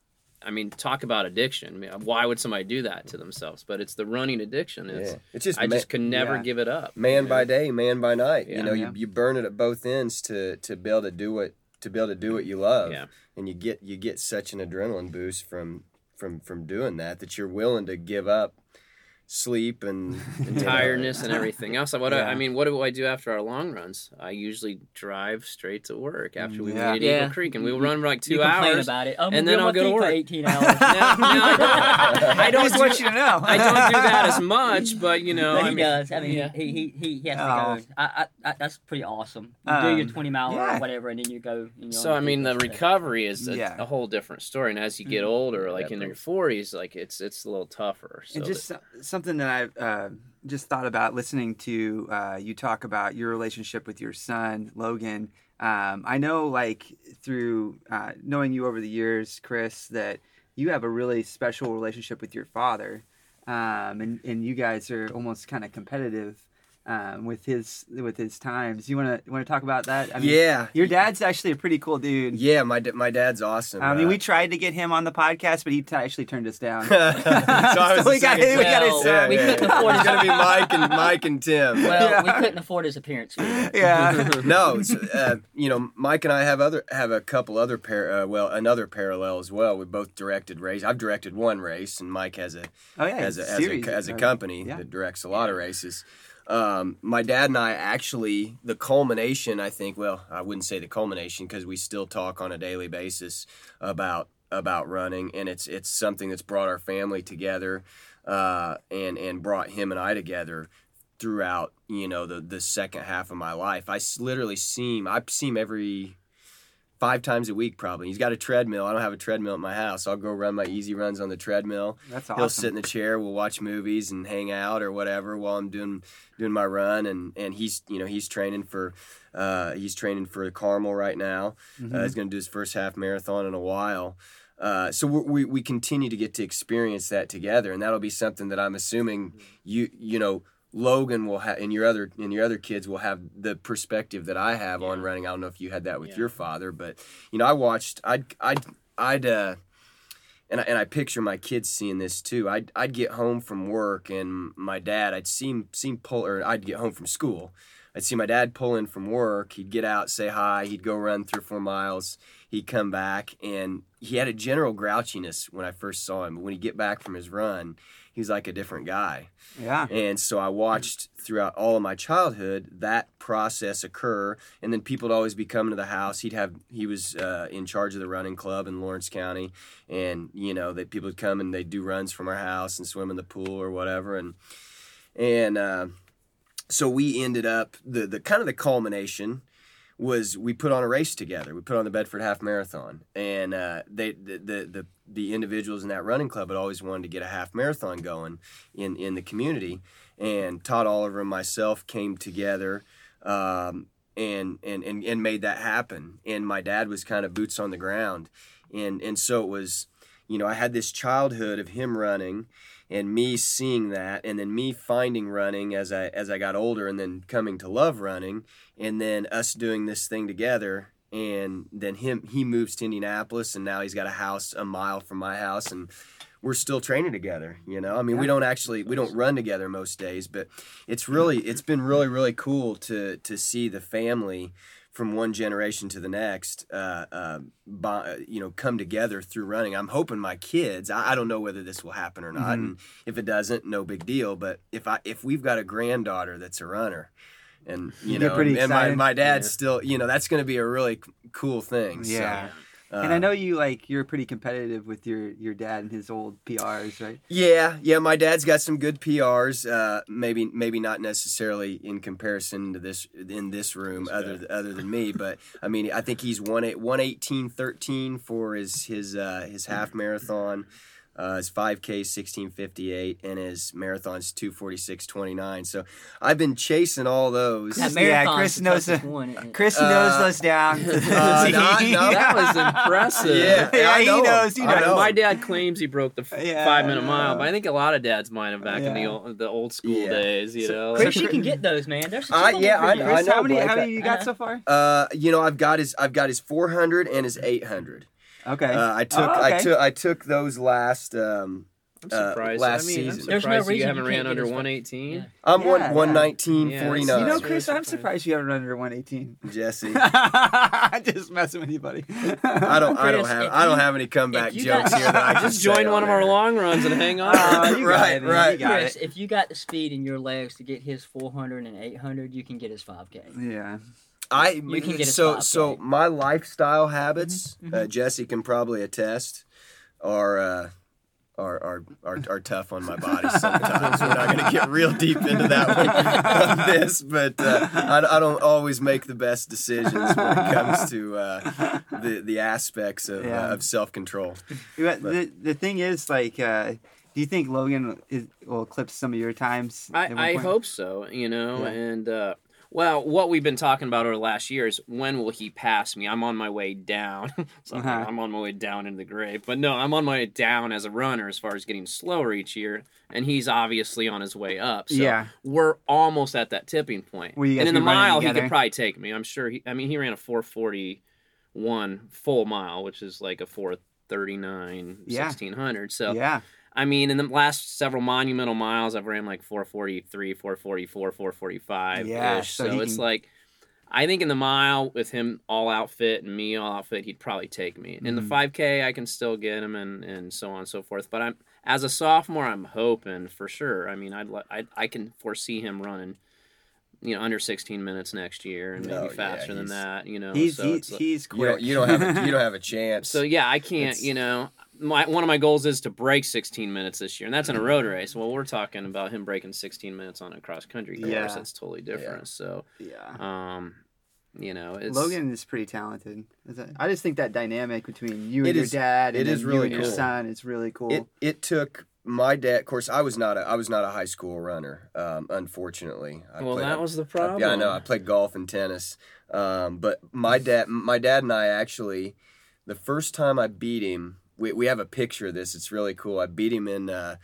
[SPEAKER 3] I mean, talk about addiction. I mean, why would somebody do that to themselves? But it's the running addiction.
[SPEAKER 4] It's just
[SPEAKER 3] I just could never give it up.
[SPEAKER 4] Man by day, man by night.
[SPEAKER 3] Yeah.
[SPEAKER 4] You know, you burn it at both ends to be able to do what you love.
[SPEAKER 3] Yeah.
[SPEAKER 4] And you get such an adrenaline boost from doing that you're willing to give up sleep and
[SPEAKER 3] tiredness and everything else. What
[SPEAKER 1] Yeah.
[SPEAKER 3] I mean, what do I do after our long runs? I usually drive straight to work after we
[SPEAKER 1] Yeah.
[SPEAKER 3] meet at Eagle Creek, and we'll run for like 2
[SPEAKER 2] you complain
[SPEAKER 3] hours.
[SPEAKER 2] about it.
[SPEAKER 3] and then I'll go to
[SPEAKER 2] for
[SPEAKER 3] work.
[SPEAKER 2] 18 hours.
[SPEAKER 3] I don't
[SPEAKER 1] Just want you to know.
[SPEAKER 3] I don't do that as much, but you know,
[SPEAKER 2] But
[SPEAKER 3] I
[SPEAKER 2] he
[SPEAKER 3] mean,
[SPEAKER 2] does. I mean,
[SPEAKER 3] yeah.
[SPEAKER 2] he has
[SPEAKER 1] Oh.
[SPEAKER 2] to go. I that's pretty awesome. You do your 20 mile
[SPEAKER 1] yeah.
[SPEAKER 2] or whatever, and then you go.
[SPEAKER 3] So I mean, the recovery is
[SPEAKER 1] Yeah.
[SPEAKER 3] a whole different story. And as you get older, like in your 40s, like it's a little tougher. So
[SPEAKER 1] And just something that I've just thought about listening to you talk about your relationship with your son, Logan. I know, like, through knowing you over the years, Chris, that you have a really special relationship with your father. And you guys are almost kind of competitive with his times. You want to talk about that? I mean,
[SPEAKER 4] Yeah.
[SPEAKER 1] Your dad's actually a pretty cool dude.
[SPEAKER 4] Yeah, my dad's awesome.
[SPEAKER 1] I mean, we tried to get him on the podcast, but he actually turned us down.
[SPEAKER 4] so I was
[SPEAKER 1] So we got
[SPEAKER 4] second-
[SPEAKER 1] we got his son.
[SPEAKER 2] we couldn't afford
[SPEAKER 4] It's
[SPEAKER 2] his
[SPEAKER 4] gonna be Mike and Tim.
[SPEAKER 2] Well,
[SPEAKER 1] Yeah.
[SPEAKER 2] we couldn't afford his appearance fee.
[SPEAKER 1] Yeah.
[SPEAKER 4] No, so, you know, Mike and I have a couple other another parallel as well. We both directed race. I've directed one race, and Mike has a
[SPEAKER 1] Oh yeah.
[SPEAKER 4] as
[SPEAKER 1] series.
[SPEAKER 4] a company
[SPEAKER 1] Yeah.
[SPEAKER 4] that directs a lot of races. My dad and I actually, the culmination, I think, well, I wouldn't say the culmination because we still talk on a daily basis about running, and it's something that's brought our family together, and brought him and I together throughout, you know, the second half of my life. I literally see him every 5 times a week probably. He's got a treadmill. I don't have a treadmill at my house. I'll go run my easy runs on the treadmill.
[SPEAKER 1] That's awesome.
[SPEAKER 4] He'll sit in the chair. We'll watch movies and hang out or whatever while I'm doing my run. And he's training for Carmel right now.
[SPEAKER 1] Mm-hmm.
[SPEAKER 4] He's going to do his first half marathon in a while. So we continue to get to experience that together, and that'll be something that I'm assuming you know. Logan will have, and your other kids will have the perspective that I have on running. I don't know if you had that with your father, but you know, I picture my kids seeing this too. I'd get home from work, and my dad, I'd get home from school. I'd see my dad pull in from work. He'd get out, say hi. He'd go run 3 or 4 miles. He'd come back, and he had a general grouchiness when I first saw him. But when he'd get back from his run, he was like a different guy.
[SPEAKER 1] Yeah.
[SPEAKER 4] And so I watched throughout all of my childhood that process occur, and then people would always be coming to the house. He was in charge of the running club in Lawrence County, and you know that people would come and they'd do runs from our house and swim in the pool or whatever, and so we ended up the kind of the culmination was we put on a race together. We put on the Bedford Half Marathon, and the individuals in that running club had always wanted to get a half marathon going in the community, and Todd Oliver and myself came together and made that happen. And my dad was kind of boots on the ground, and so it was, you know, I had this childhood of him running, and me seeing that, and then me finding running as I got older, and then coming to love running, and then us doing this thing together. And then he moves to Indianapolis, and now he's got a house a mile from my house, and we're still training together. You know, I mean, we don't run together most days, but it's been really, really cool to see the family from one generation to the next, you know, come together through running. I'm hoping my kids, I don't know whether this will happen or not,
[SPEAKER 1] Mm-hmm.
[SPEAKER 4] and if it doesn't, no big deal. But if we've got a granddaughter that's a runner, and you
[SPEAKER 1] You're
[SPEAKER 4] know,
[SPEAKER 1] pretty
[SPEAKER 4] and
[SPEAKER 1] excited.
[SPEAKER 4] my dad's still, you know, that's going to be a really cool thing.
[SPEAKER 1] Yeah.
[SPEAKER 4] So,
[SPEAKER 1] And I know you're pretty competitive with your dad and his old PRs, right?
[SPEAKER 4] Yeah. My dad's got some good PRs. Maybe not necessarily in comparison to this in this room, other than me. But I mean, I think he's 1:18:13 for his half marathon. His 5K 16:58, and his marathon's 2:46:29. So I've been chasing all those.
[SPEAKER 2] That
[SPEAKER 1] Yeah,
[SPEAKER 2] marathon's
[SPEAKER 1] Chris
[SPEAKER 2] the
[SPEAKER 1] knows
[SPEAKER 2] toughest
[SPEAKER 1] the-
[SPEAKER 2] one, isn't it?
[SPEAKER 1] Chris knows those down.
[SPEAKER 4] no.
[SPEAKER 3] That was impressive.
[SPEAKER 4] Yeah,
[SPEAKER 1] Yeah,
[SPEAKER 4] I
[SPEAKER 1] he
[SPEAKER 4] know.
[SPEAKER 1] knows, he
[SPEAKER 4] I
[SPEAKER 1] knows.
[SPEAKER 4] know.
[SPEAKER 3] My dad claims he broke the
[SPEAKER 1] Yeah,
[SPEAKER 3] 5-minute mile,
[SPEAKER 1] yeah.
[SPEAKER 3] but I think a lot of dads might have back in the old school
[SPEAKER 4] Yeah.
[SPEAKER 3] days. You know,
[SPEAKER 2] Chris, you can get those, man. There's some
[SPEAKER 4] I
[SPEAKER 1] Chris,
[SPEAKER 4] know,
[SPEAKER 1] how many
[SPEAKER 4] Blake.
[SPEAKER 1] you got so far?
[SPEAKER 4] You know, I've got his 400 and his 800.
[SPEAKER 1] Okay.
[SPEAKER 4] I took those last.
[SPEAKER 3] I'm surprised.
[SPEAKER 4] Last
[SPEAKER 3] I'm
[SPEAKER 4] season.
[SPEAKER 2] There's no
[SPEAKER 3] surprised
[SPEAKER 2] reason
[SPEAKER 3] you haven't
[SPEAKER 2] you can't
[SPEAKER 3] ran
[SPEAKER 2] get
[SPEAKER 3] under
[SPEAKER 2] as far-
[SPEAKER 3] 118.
[SPEAKER 2] Yeah.
[SPEAKER 4] I'm
[SPEAKER 1] Yeah,
[SPEAKER 4] 119.49.
[SPEAKER 3] yeah.
[SPEAKER 1] You know,
[SPEAKER 3] That's
[SPEAKER 1] Chris,
[SPEAKER 3] really
[SPEAKER 1] I'm surprised you haven't run under 118.
[SPEAKER 4] Jesse.
[SPEAKER 1] Just messing with you, buddy.
[SPEAKER 4] I don't
[SPEAKER 2] Chris,
[SPEAKER 4] have any comeback
[SPEAKER 2] if you
[SPEAKER 4] jokes
[SPEAKER 2] got-
[SPEAKER 4] here that I can
[SPEAKER 3] Just join
[SPEAKER 4] say
[SPEAKER 3] one
[SPEAKER 4] on
[SPEAKER 3] of our
[SPEAKER 4] air.
[SPEAKER 3] long runs and hang on.
[SPEAKER 1] You got
[SPEAKER 4] Right,
[SPEAKER 1] it, man.
[SPEAKER 4] right.
[SPEAKER 1] You got
[SPEAKER 2] Chris,
[SPEAKER 1] it.
[SPEAKER 2] if you got the speed in your legs to get his 400 and 800, you can get his 5K.
[SPEAKER 1] Yeah.
[SPEAKER 2] You can get a
[SPEAKER 4] so
[SPEAKER 2] 5K.
[SPEAKER 4] so my lifestyle habits,
[SPEAKER 1] Mhm,
[SPEAKER 4] Jesse can probably attest, are tough on my body sometimes. We're not going to get real deep into that one on this, but I don't always make the best decisions when it comes to the aspects of self-control.
[SPEAKER 1] The thing is, like, do you think Logan will eclipse some of your times? at one
[SPEAKER 3] I
[SPEAKER 1] point?
[SPEAKER 3] hope so,
[SPEAKER 1] Yeah.
[SPEAKER 3] and well, what we've been talking about over the last year is when will he pass me? I'm on my way down. So I'm on my way down into the grave. But no, I'm on my way down as a runner as far as getting slower each year, and he's obviously on his way up. So
[SPEAKER 1] Yeah.
[SPEAKER 3] we're almost at that tipping point.
[SPEAKER 1] Will you guys
[SPEAKER 3] And in the
[SPEAKER 1] be running
[SPEAKER 3] mile, he
[SPEAKER 1] together?
[SPEAKER 3] could probably take me. I'm sure. He ran a 4:41 full mile, which is like a 4:39
[SPEAKER 1] Yeah.
[SPEAKER 3] 1600. So
[SPEAKER 1] Yeah.
[SPEAKER 3] I mean, in the last several monumental miles, I've ran like 4:43, 4:44, 4:45.
[SPEAKER 1] Yeah,
[SPEAKER 3] So
[SPEAKER 1] so he
[SPEAKER 3] it's
[SPEAKER 1] can-
[SPEAKER 3] like, I think in the mile with him all outfit and me all outfit, he'd probably take me. In the
[SPEAKER 1] Mhm.
[SPEAKER 3] 5K, I can still get him and so on and so forth. But as a sophomore, I'm hoping for sure. I mean, I can foresee him running, under 16 minutes next year and maybe
[SPEAKER 4] Oh, yeah,
[SPEAKER 3] faster than
[SPEAKER 4] he's-
[SPEAKER 3] that.
[SPEAKER 1] He's
[SPEAKER 3] so it's like-
[SPEAKER 1] he's
[SPEAKER 4] You don't,
[SPEAKER 1] quick.
[SPEAKER 4] you don't have a chance.
[SPEAKER 3] so yeah, I can't.
[SPEAKER 4] It's-
[SPEAKER 3] One of my goals is to break 16 minutes this year, and that's in a road race. Well, we're talking about him breaking 16 minutes on a cross country course.
[SPEAKER 1] Yeah.
[SPEAKER 3] That's totally different. So,
[SPEAKER 1] yeah.
[SPEAKER 3] it's
[SPEAKER 1] Logan is pretty talented. I just think that dynamic between you
[SPEAKER 4] It
[SPEAKER 1] and your
[SPEAKER 4] is-
[SPEAKER 1] dad
[SPEAKER 4] it
[SPEAKER 1] and
[SPEAKER 4] is
[SPEAKER 1] then
[SPEAKER 4] really
[SPEAKER 1] you and your
[SPEAKER 4] cool.
[SPEAKER 1] son is really cool.
[SPEAKER 4] It took my dad. Of course, I was not a high school runner. Unfortunately,
[SPEAKER 3] that was the problem.
[SPEAKER 4] Yeah, I know. I played golf and tennis. But my dad and I actually, the first time I beat him, we have a picture of this. It's really cool. I beat him in a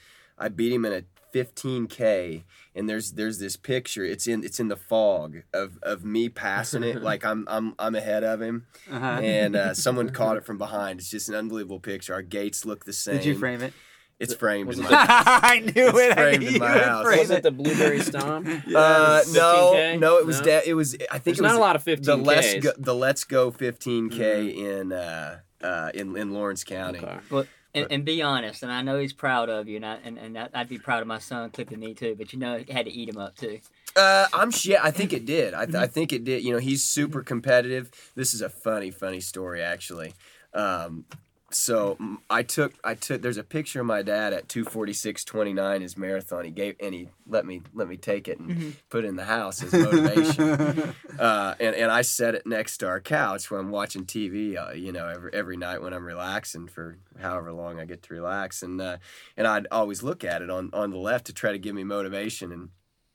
[SPEAKER 4] 15K, and there's this picture. It's in the fog of me passing it like I'm ahead of him,
[SPEAKER 1] Uh-huh.
[SPEAKER 4] and someone caught it from behind. It's just an unbelievable picture. Our gates look the same.
[SPEAKER 1] Did you frame it?
[SPEAKER 4] It's framed
[SPEAKER 3] Was
[SPEAKER 4] in
[SPEAKER 3] it-
[SPEAKER 4] my
[SPEAKER 1] I knew it.
[SPEAKER 4] framed
[SPEAKER 1] I
[SPEAKER 4] in
[SPEAKER 1] knew
[SPEAKER 4] my
[SPEAKER 1] you would
[SPEAKER 4] house.
[SPEAKER 1] frame
[SPEAKER 3] Was it the blueberry stomp?
[SPEAKER 4] no,
[SPEAKER 3] 15K?
[SPEAKER 4] no, it was
[SPEAKER 3] No?
[SPEAKER 4] it was. I think
[SPEAKER 3] There's
[SPEAKER 4] it was
[SPEAKER 3] not a lot of
[SPEAKER 4] the
[SPEAKER 3] 15Ks.
[SPEAKER 4] Let's Go 15K in Lawrence County.
[SPEAKER 3] Okay.
[SPEAKER 2] But and be honest, and I know he's proud of you, and I'd be proud of my son clipping me too. But it had to eat him up too.
[SPEAKER 4] I think it did. I think it did. He's super competitive. This is a funny story actually. So I took. There's a picture of my dad at 2:46:29 his marathon. He let me take it and put it in the house as motivation. And I set it next to our couch when I'm watching TV. Every night when I'm relaxing for however long I get to relax, and I'd always look at it on the left to try to give me motivation. And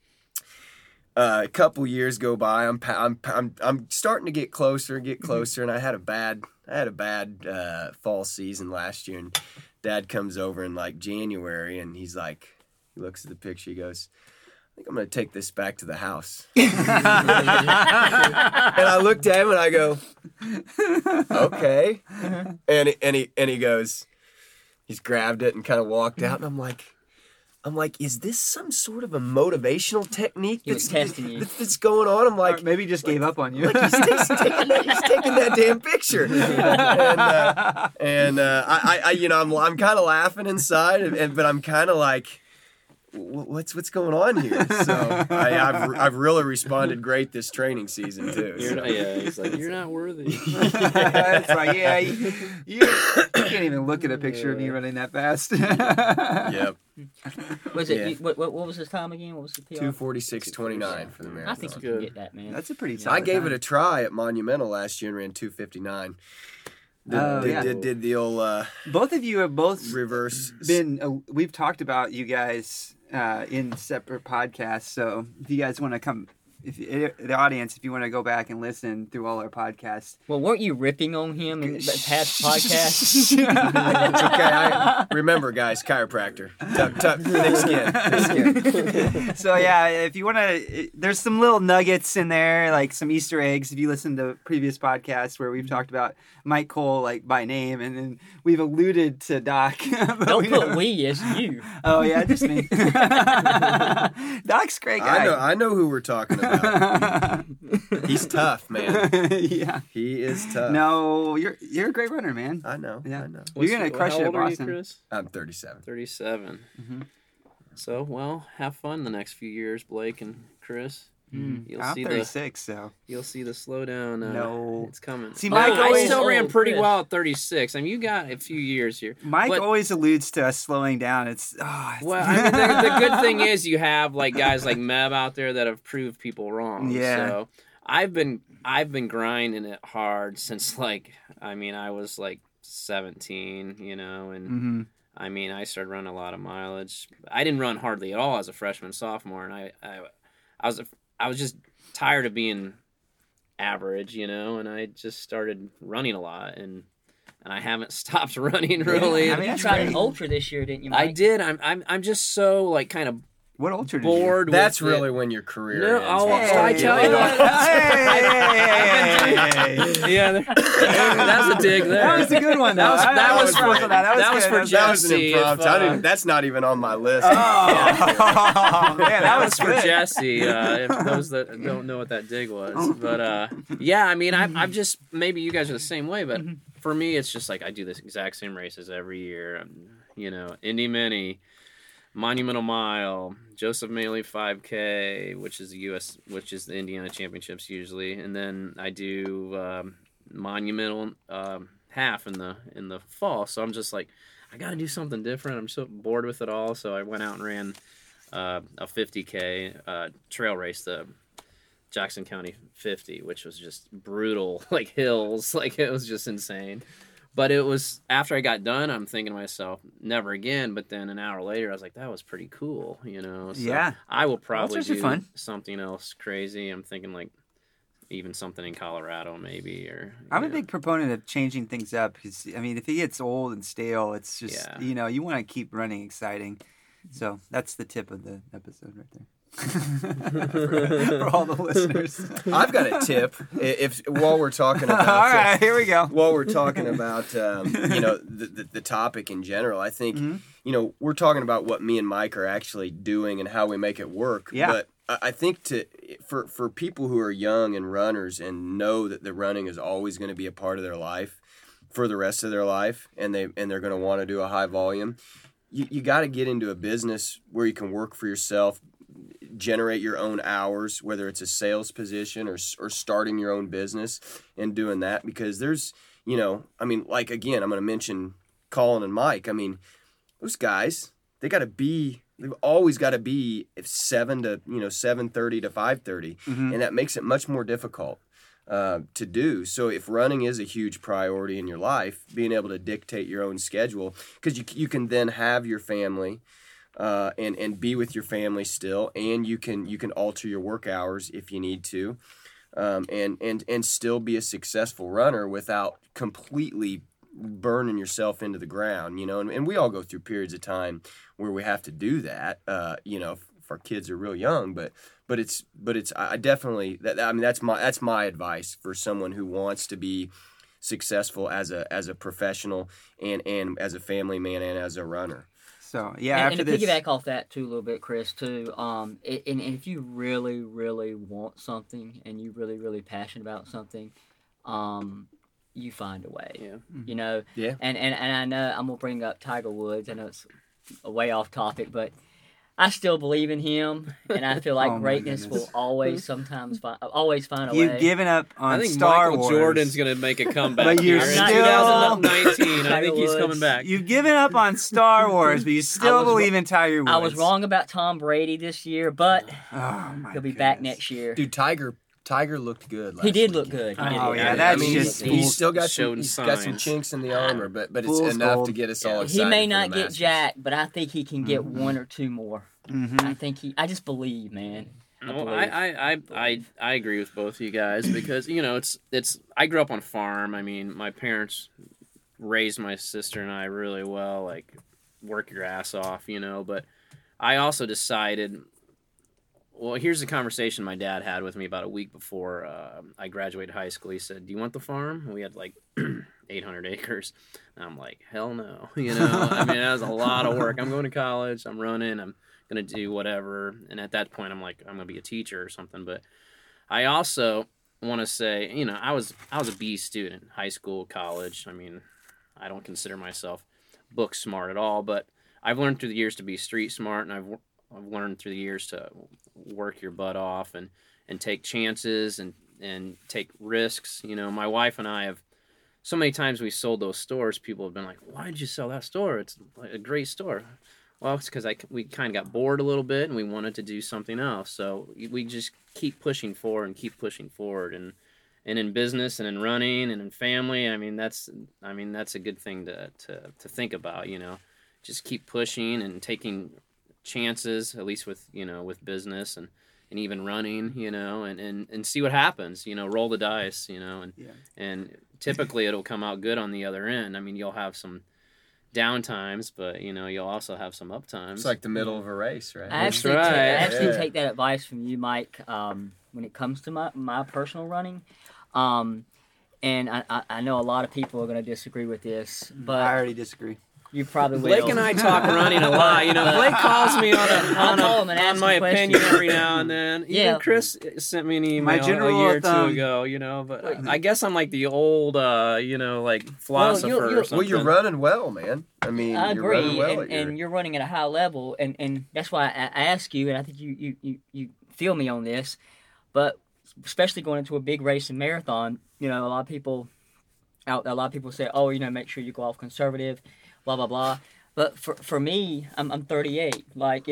[SPEAKER 4] a couple years go by. I'm starting to get closer, and I had a bad fall season last year, and Dad comes over in like January, and he looks at the picture, he goes, I think I'm gonna take this back to the house. And I looked at him and I go, okay. And he goes, he's grabbed it and kind of walked out, and I'm like, is this some sort of a motivational technique
[SPEAKER 2] He was testing you.
[SPEAKER 4] that's going on? I'm like,
[SPEAKER 1] Maybe he just gave up on you.
[SPEAKER 4] like he's taking that damn picture, and I'm kind of laughing inside, but I'm kind of like, what's going on here? So I've really responded great this training season too. So.
[SPEAKER 3] He's like, you're not worthy.
[SPEAKER 1] That's right. Yeah, you can't even look at a picture of me running that fast.
[SPEAKER 4] Yep,
[SPEAKER 2] Was it?
[SPEAKER 4] Yeah.
[SPEAKER 2] What was his time again? What was the PR?
[SPEAKER 4] 2:46:29 for the marathon.
[SPEAKER 2] I think you
[SPEAKER 3] Good.
[SPEAKER 2] can get that, man.
[SPEAKER 1] That's a pretty.
[SPEAKER 4] I
[SPEAKER 1] solid
[SPEAKER 4] gave
[SPEAKER 1] time.
[SPEAKER 4] it a try at Monumental last year and ran 2:59.
[SPEAKER 1] Yeah.
[SPEAKER 4] Did the old
[SPEAKER 1] Both of you have both
[SPEAKER 4] reverse.
[SPEAKER 1] been. We've talked about you guys in separate podcasts. So if you guys want to come the audience, if you want to go back and listen through all our podcasts.
[SPEAKER 2] Well, weren't you ripping on him in the past podcast?
[SPEAKER 4] It's okay. Remember, guys, chiropractor. Thick skin.
[SPEAKER 1] So yeah, if you want to, there's some little nuggets in there, like some Easter eggs. If you listen to previous podcasts where we've talked about Mike Cole like by name, and then we've alluded to Doc.
[SPEAKER 2] Don't put we as you.
[SPEAKER 1] Oh yeah, just me. Doc's a great guy.
[SPEAKER 4] I know who we're talking about. He's tough, man.
[SPEAKER 1] Yeah,
[SPEAKER 4] He is tough.
[SPEAKER 1] no, you're a great runner, man.
[SPEAKER 4] I know.
[SPEAKER 1] Yeah.
[SPEAKER 4] I know.
[SPEAKER 1] You're gonna crush
[SPEAKER 3] how
[SPEAKER 1] it at
[SPEAKER 3] old are you,
[SPEAKER 1] Boston.
[SPEAKER 3] Chris?
[SPEAKER 4] I'm 37.
[SPEAKER 3] 37.
[SPEAKER 1] Mm-hmm.
[SPEAKER 3] So, well, have fun the next few years, Blake and Chris. You'll
[SPEAKER 1] I'm
[SPEAKER 3] see
[SPEAKER 1] 36, so
[SPEAKER 3] you'll see the slowdown.
[SPEAKER 1] No.
[SPEAKER 3] It's coming.
[SPEAKER 1] See,
[SPEAKER 3] Mike,
[SPEAKER 1] Mike
[SPEAKER 3] I
[SPEAKER 1] always-
[SPEAKER 3] still ran pretty
[SPEAKER 2] Chris.
[SPEAKER 3] well at 36. I mean, you got a few years here.
[SPEAKER 1] Mike
[SPEAKER 3] But-
[SPEAKER 1] always alludes to us slowing down. It's
[SPEAKER 3] Well, I mean, the good thing is you have like guys like Meb out there that have proved people wrong.
[SPEAKER 1] Yeah.
[SPEAKER 3] So I've been grinding it hard since I was like 17, and
[SPEAKER 1] hmm
[SPEAKER 3] I mean I started running a lot of mileage. I didn't run hardly at all as a freshman, sophomore, and I was just tired of being average, and I just started running a lot and I haven't stopped running really.
[SPEAKER 1] I
[SPEAKER 2] I
[SPEAKER 1] mean,
[SPEAKER 2] mean, you
[SPEAKER 1] that's
[SPEAKER 2] tried
[SPEAKER 1] great.
[SPEAKER 2] an ultra this year, didn't you, Mike?
[SPEAKER 3] I did. I'm just so like kind of
[SPEAKER 1] What ultra did you?
[SPEAKER 3] bored.
[SPEAKER 4] That's
[SPEAKER 3] with it.
[SPEAKER 4] really when your career
[SPEAKER 3] No,
[SPEAKER 4] ends.
[SPEAKER 3] I'll-
[SPEAKER 4] when you
[SPEAKER 3] I'll
[SPEAKER 4] start
[SPEAKER 3] tell
[SPEAKER 4] getting
[SPEAKER 3] you
[SPEAKER 4] off.
[SPEAKER 3] Yeah, that's a dig there.
[SPEAKER 1] That was a good one, though.
[SPEAKER 3] That was
[SPEAKER 1] for
[SPEAKER 3] for
[SPEAKER 1] that was
[SPEAKER 3] for
[SPEAKER 1] good.
[SPEAKER 4] That was an
[SPEAKER 3] Jesse.
[SPEAKER 4] impromptu. That's not even on my list.
[SPEAKER 1] Oh, man,
[SPEAKER 3] That was for
[SPEAKER 1] good.
[SPEAKER 3] Jesse. If those that don't know what that dig was, but yeah, I mean, I'm just maybe you guys are the same way, but for me, it's just like I do this exact same races every year. Indy Mini, Monumental Mile, Joseph Maley 5K, which is the Indiana Championships usually, and then I do Monumental half in the fall. So I'm just like, I got to do something different. I'm so bored with it all. So I went out and ran a 50K trail race, the Jackson County 50, which was just brutal, like hills, like it was just insane. But it was after I got done, I'm thinking to myself, never again. But then an hour later, I was like, that was pretty cool, So
[SPEAKER 1] Yeah.
[SPEAKER 3] I will probably
[SPEAKER 1] Ultras are
[SPEAKER 3] do
[SPEAKER 1] fun.
[SPEAKER 3] something else crazy. I'm thinking like even something in Colorado maybe, or
[SPEAKER 1] I'm a big proponent of changing things up because, I mean, if it gets old and stale, it's just,
[SPEAKER 3] Yeah.
[SPEAKER 1] you want to keep running exciting. So that's the tip of the episode right there. for all the listeners.
[SPEAKER 4] I've got a tip. If while we're talking about,
[SPEAKER 1] All right, here we go.
[SPEAKER 4] while we're talking about, the topic in general, I think,
[SPEAKER 1] Mm-hmm.
[SPEAKER 4] we're talking about what me and Mike are actually doing and how we make it work.
[SPEAKER 1] Yeah.
[SPEAKER 4] But I think for people who are young and runners and know that the running is always going to be a part of their life for the rest of their life, and they're going to want to do a high volume, you got to get into a business where you can work for yourself, generate your own hours, whether it's a sales position or starting your own business and doing that, because there's, like, again, I'm going to mention Colin and Mike. I mean, those guys, they've always got to be 7 to 7:30 to 5:30, and that makes it much more difficult to do. So if running is a huge priority in your life, being able to dictate your own schedule, because you can then have your family and be with your family still, and you can alter your work hours if you need to, and still be a successful runner without completely burning yourself into the ground, and we all go through periods of time where we have to do that, if our kids are real young, but it's I definitely that's my advice for someone who wants to be successful as a professional and as a family man and as a runner.
[SPEAKER 1] So, yeah,
[SPEAKER 2] and
[SPEAKER 1] after
[SPEAKER 2] to
[SPEAKER 1] this.
[SPEAKER 2] piggyback off that too a little bit, Chris, too, and if you really, really want something and you really, really passionate about something, you find a way.
[SPEAKER 3] Yeah.
[SPEAKER 4] Yeah.
[SPEAKER 2] And I know I'm gonna bring up Tiger Woods. I know it's a way off topic, but I still believe in him, and I feel like
[SPEAKER 1] Oh, my
[SPEAKER 2] greatness
[SPEAKER 1] goodness.
[SPEAKER 2] will always find a
[SPEAKER 1] You've
[SPEAKER 2] way.
[SPEAKER 1] given up on
[SPEAKER 3] I think
[SPEAKER 1] Star
[SPEAKER 3] Michael
[SPEAKER 1] Wars.
[SPEAKER 3] Jordan's going to make a comeback
[SPEAKER 1] But you're
[SPEAKER 3] here in
[SPEAKER 1] still-
[SPEAKER 3] 2019. I think he's
[SPEAKER 2] Tiger
[SPEAKER 3] coming
[SPEAKER 2] Woods.
[SPEAKER 3] back.
[SPEAKER 1] You've given up on Star Wars, but you still
[SPEAKER 2] was
[SPEAKER 1] believe in Tiger Woods.
[SPEAKER 2] I was wrong about Tom Brady this year, but
[SPEAKER 1] Oh, my
[SPEAKER 2] he'll be back
[SPEAKER 1] goodness.
[SPEAKER 2] next year.
[SPEAKER 4] Dude, Tiger looked good last
[SPEAKER 2] He did look
[SPEAKER 4] weekend.
[SPEAKER 2] good. He did
[SPEAKER 1] Oh,
[SPEAKER 2] look
[SPEAKER 1] yeah,
[SPEAKER 2] good.
[SPEAKER 1] that's
[SPEAKER 2] He
[SPEAKER 1] just-
[SPEAKER 2] looked good.
[SPEAKER 4] He's still got
[SPEAKER 3] Showing
[SPEAKER 4] some
[SPEAKER 3] signs.
[SPEAKER 4] chinks in the armor, but it's
[SPEAKER 1] Fool's
[SPEAKER 4] enough
[SPEAKER 1] gold.
[SPEAKER 4] to get us all
[SPEAKER 3] Yeah.
[SPEAKER 4] excited.
[SPEAKER 2] He may
[SPEAKER 4] for
[SPEAKER 2] not
[SPEAKER 4] the
[SPEAKER 2] get
[SPEAKER 4] Masters.
[SPEAKER 2] jacked, but I think he can get one or two more.
[SPEAKER 1] Mhm.
[SPEAKER 2] I just believe, man.
[SPEAKER 3] Well,
[SPEAKER 2] believe.
[SPEAKER 3] I agree with both of you guys because it's I grew up on a farm. I mean, my parents raised my sister and I really well, like work your ass off, but I also decided, well, here's the conversation my dad had with me about a week before I graduated high school. He said, "Do you want the farm?" We had like 800 acres. And I'm like, hell no. I mean, that was a lot of work. I'm going to college. I'm running. I'm going to do whatever. And at that point, I'm like, I'm going to be a teacher or something. But I also want to say, I was a B student, high school, college. I mean, I don't consider myself book smart at all, but I've learned through the years to be street smart, and I've learned through the years to work your butt off and take chances and take risks. My wife and I have, so many times we sold those stores, people have been like, "Why did you sell that store? It's a great store." Well, it's because we kind of got bored a little bit and we wanted to do something else. So we just keep pushing forward and keep pushing forward. And in business and in running and in family, that's a good thing to think about. Just keep pushing and taking chances, at least with with business and even running, and see what happens. Roll the dice, and typically it'll come out good on the other end. I mean, you'll have some down times, but you'll also have some up times.
[SPEAKER 4] It's like the middle of a race, right?
[SPEAKER 2] I actually take that advice from you, Mike, when it comes to my personal running. And I know a lot of people are going to disagree with this, but
[SPEAKER 1] I already disagree.
[SPEAKER 2] You probably will.
[SPEAKER 3] Blake and I talk running a lot. Blake calls me on my opinion every now and then. Even Chris sent me an email a year or two ago, but I guess I'm like the old, like philosopher or something.
[SPEAKER 4] Well, you're running well, man. I mean,
[SPEAKER 2] I
[SPEAKER 4] you're
[SPEAKER 2] agree,
[SPEAKER 4] running well.
[SPEAKER 2] and you're running at a high level, and that's why I ask you, and I think you feel me on this, but especially going into a big race and marathon, a lot of people say, oh, make sure you go off conservative, blah blah blah. But for me, I'm 38. Like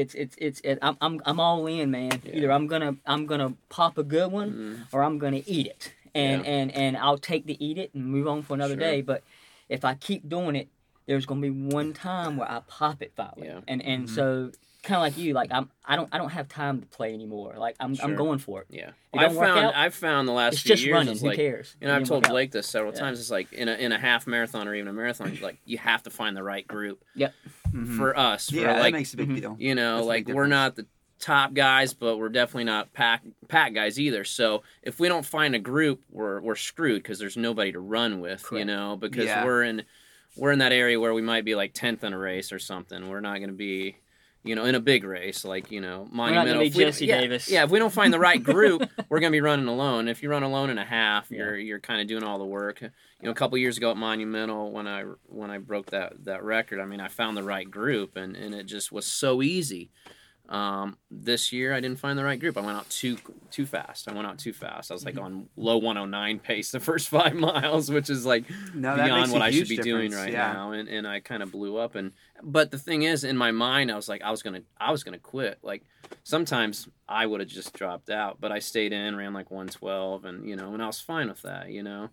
[SPEAKER 2] I'm all in, man. Yeah. Either I'm gonna pop a good one, or I'm gonna eat it, and I'll take the eat it and move on for another day. But if I keep doing it, there's gonna be one time where I pop it finally, and so. Kind of like you, like I don't have time to play anymore. Like I'm going for it.
[SPEAKER 3] Yeah, I've found the last few years.
[SPEAKER 2] It's running.
[SPEAKER 3] Who
[SPEAKER 2] cares?
[SPEAKER 3] I've told Blake this several times. It's like in a half marathon or even a marathon, like you have to find the right group.
[SPEAKER 2] Yep.
[SPEAKER 3] For us,
[SPEAKER 1] that makes a big deal.
[SPEAKER 3] We're not the top guys, but we're definitely not pack guys either. So if we don't find a group, we're screwed because there's nobody to run with. Correct. Because we're in that area where we might be like 10th in a race or something. We're not going to be. In a big race, like, monumental.
[SPEAKER 2] Jesse Davis.
[SPEAKER 3] Yeah, if we don't find the right group, we're going to be running alone. If you run alone in a half, you're kind of doing all the work. A couple years ago at Monumental, when I broke that record, I found the right group, and it just was so easy. This year, I didn't find the right group. I went out too fast. I was like on low 109 pace the first 5 miles, which is like beyond what I should be doing right now. And I kind of blew up. But the thing is, in my mind, I was like, I was gonna quit. Like sometimes I would have just dropped out, but I stayed in, ran like 112, and and I was fine with that.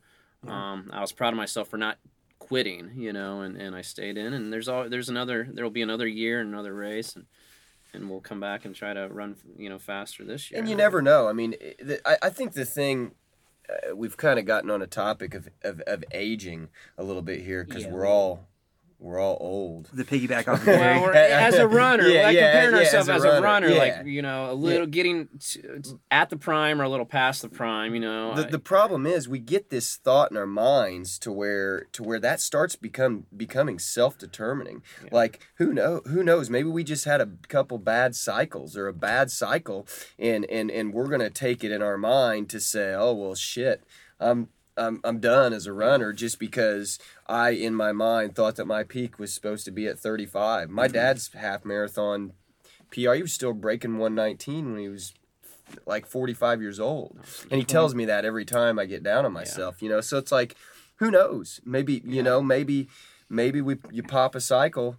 [SPEAKER 3] I was proud of myself for not quitting. And I stayed in. And there'll be another year, another race, and we'll come back and try to run, faster this year.
[SPEAKER 4] And you never know. I mean, I think the thing, we've kind of gotten on a topic of aging a little bit here because we're all old.
[SPEAKER 1] The piggyback off of Gary.
[SPEAKER 3] Well, as a runner, comparing ourselves as a runner,
[SPEAKER 4] yeah.
[SPEAKER 3] A little getting at the prime or a little past the prime,
[SPEAKER 4] The problem is we get this thought in our minds to where that starts becoming self-determining. Yeah. Like who knows? Maybe we just had a couple bad cycles or a bad cycle, and we're gonna take it in our mind to say, oh well, shit, I'm done as a runner just because I, in my mind, thought that my peak was supposed to be at 35. My dad's half marathon PR, he was still breaking 119 when he was like 45 years old. And he tells me that every time I get down on myself, So it's like, who knows? Maybe, maybe you pop a cycle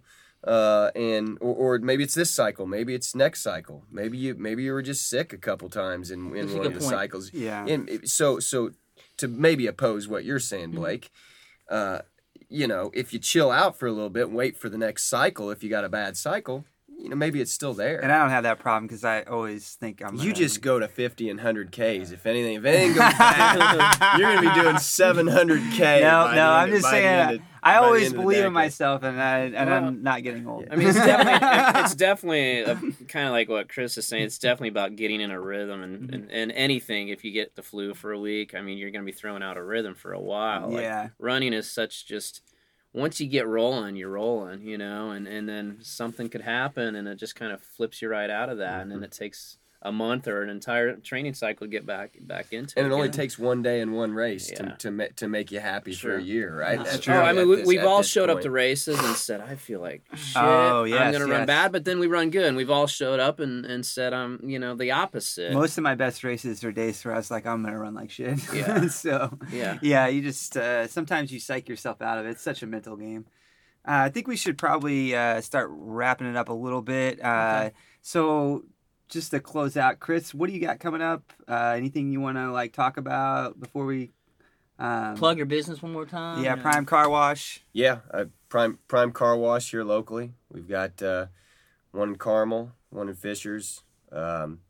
[SPEAKER 4] or maybe it's this cycle, maybe it's next cycle. Maybe you were just sick a couple times in one of the cycles.
[SPEAKER 1] Yeah.
[SPEAKER 4] And so to maybe oppose what you're saying, Blake, if you chill out for a little bit and wait for the next cycle, if you got a bad cycle, maybe it's still there.
[SPEAKER 1] And I don't have that problem because I always think I'm.
[SPEAKER 4] You just go to 50 and 100 Ks. If anything goes bad, you're going to be doing 700 K.
[SPEAKER 1] No, I'm just saying. I always believe in myself, and I'm not getting old.
[SPEAKER 3] I mean, it's definitely kind of like what Chris is saying. It's definitely about getting in a rhythm, and anything. If you get the flu for a week, I mean, you're going to be throwing out a rhythm for a while.
[SPEAKER 1] Yeah.
[SPEAKER 3] Like, running is such just. Once you get rolling, you're rolling, and then something could happen, and it just kind of flips you right out of that, and then it takes a month or an entire training cycle to get back into it.
[SPEAKER 4] And it only takes one day and one race to make you happy for a year, right?
[SPEAKER 1] That's true.
[SPEAKER 3] I mean, we've all showed up to races and said, I feel like shit, I'm going to run bad, but then we run good. And we've all showed up and said, the opposite.
[SPEAKER 1] Most of my best races are days where I was like, I'm going to run like shit.
[SPEAKER 3] Yeah.
[SPEAKER 1] So, you just, sometimes you psych yourself out of it. It's such a mental game. I think we should probably start wrapping it up a little bit. Okay. So, just to close out, Chris, what do you got coming up? Anything you want to talk about before we
[SPEAKER 2] plug your business one more time?
[SPEAKER 1] Yeah, Prime Car Wash.
[SPEAKER 4] Yeah, Prime Car Wash here locally. We've got one in Carmel, one in Fishers, one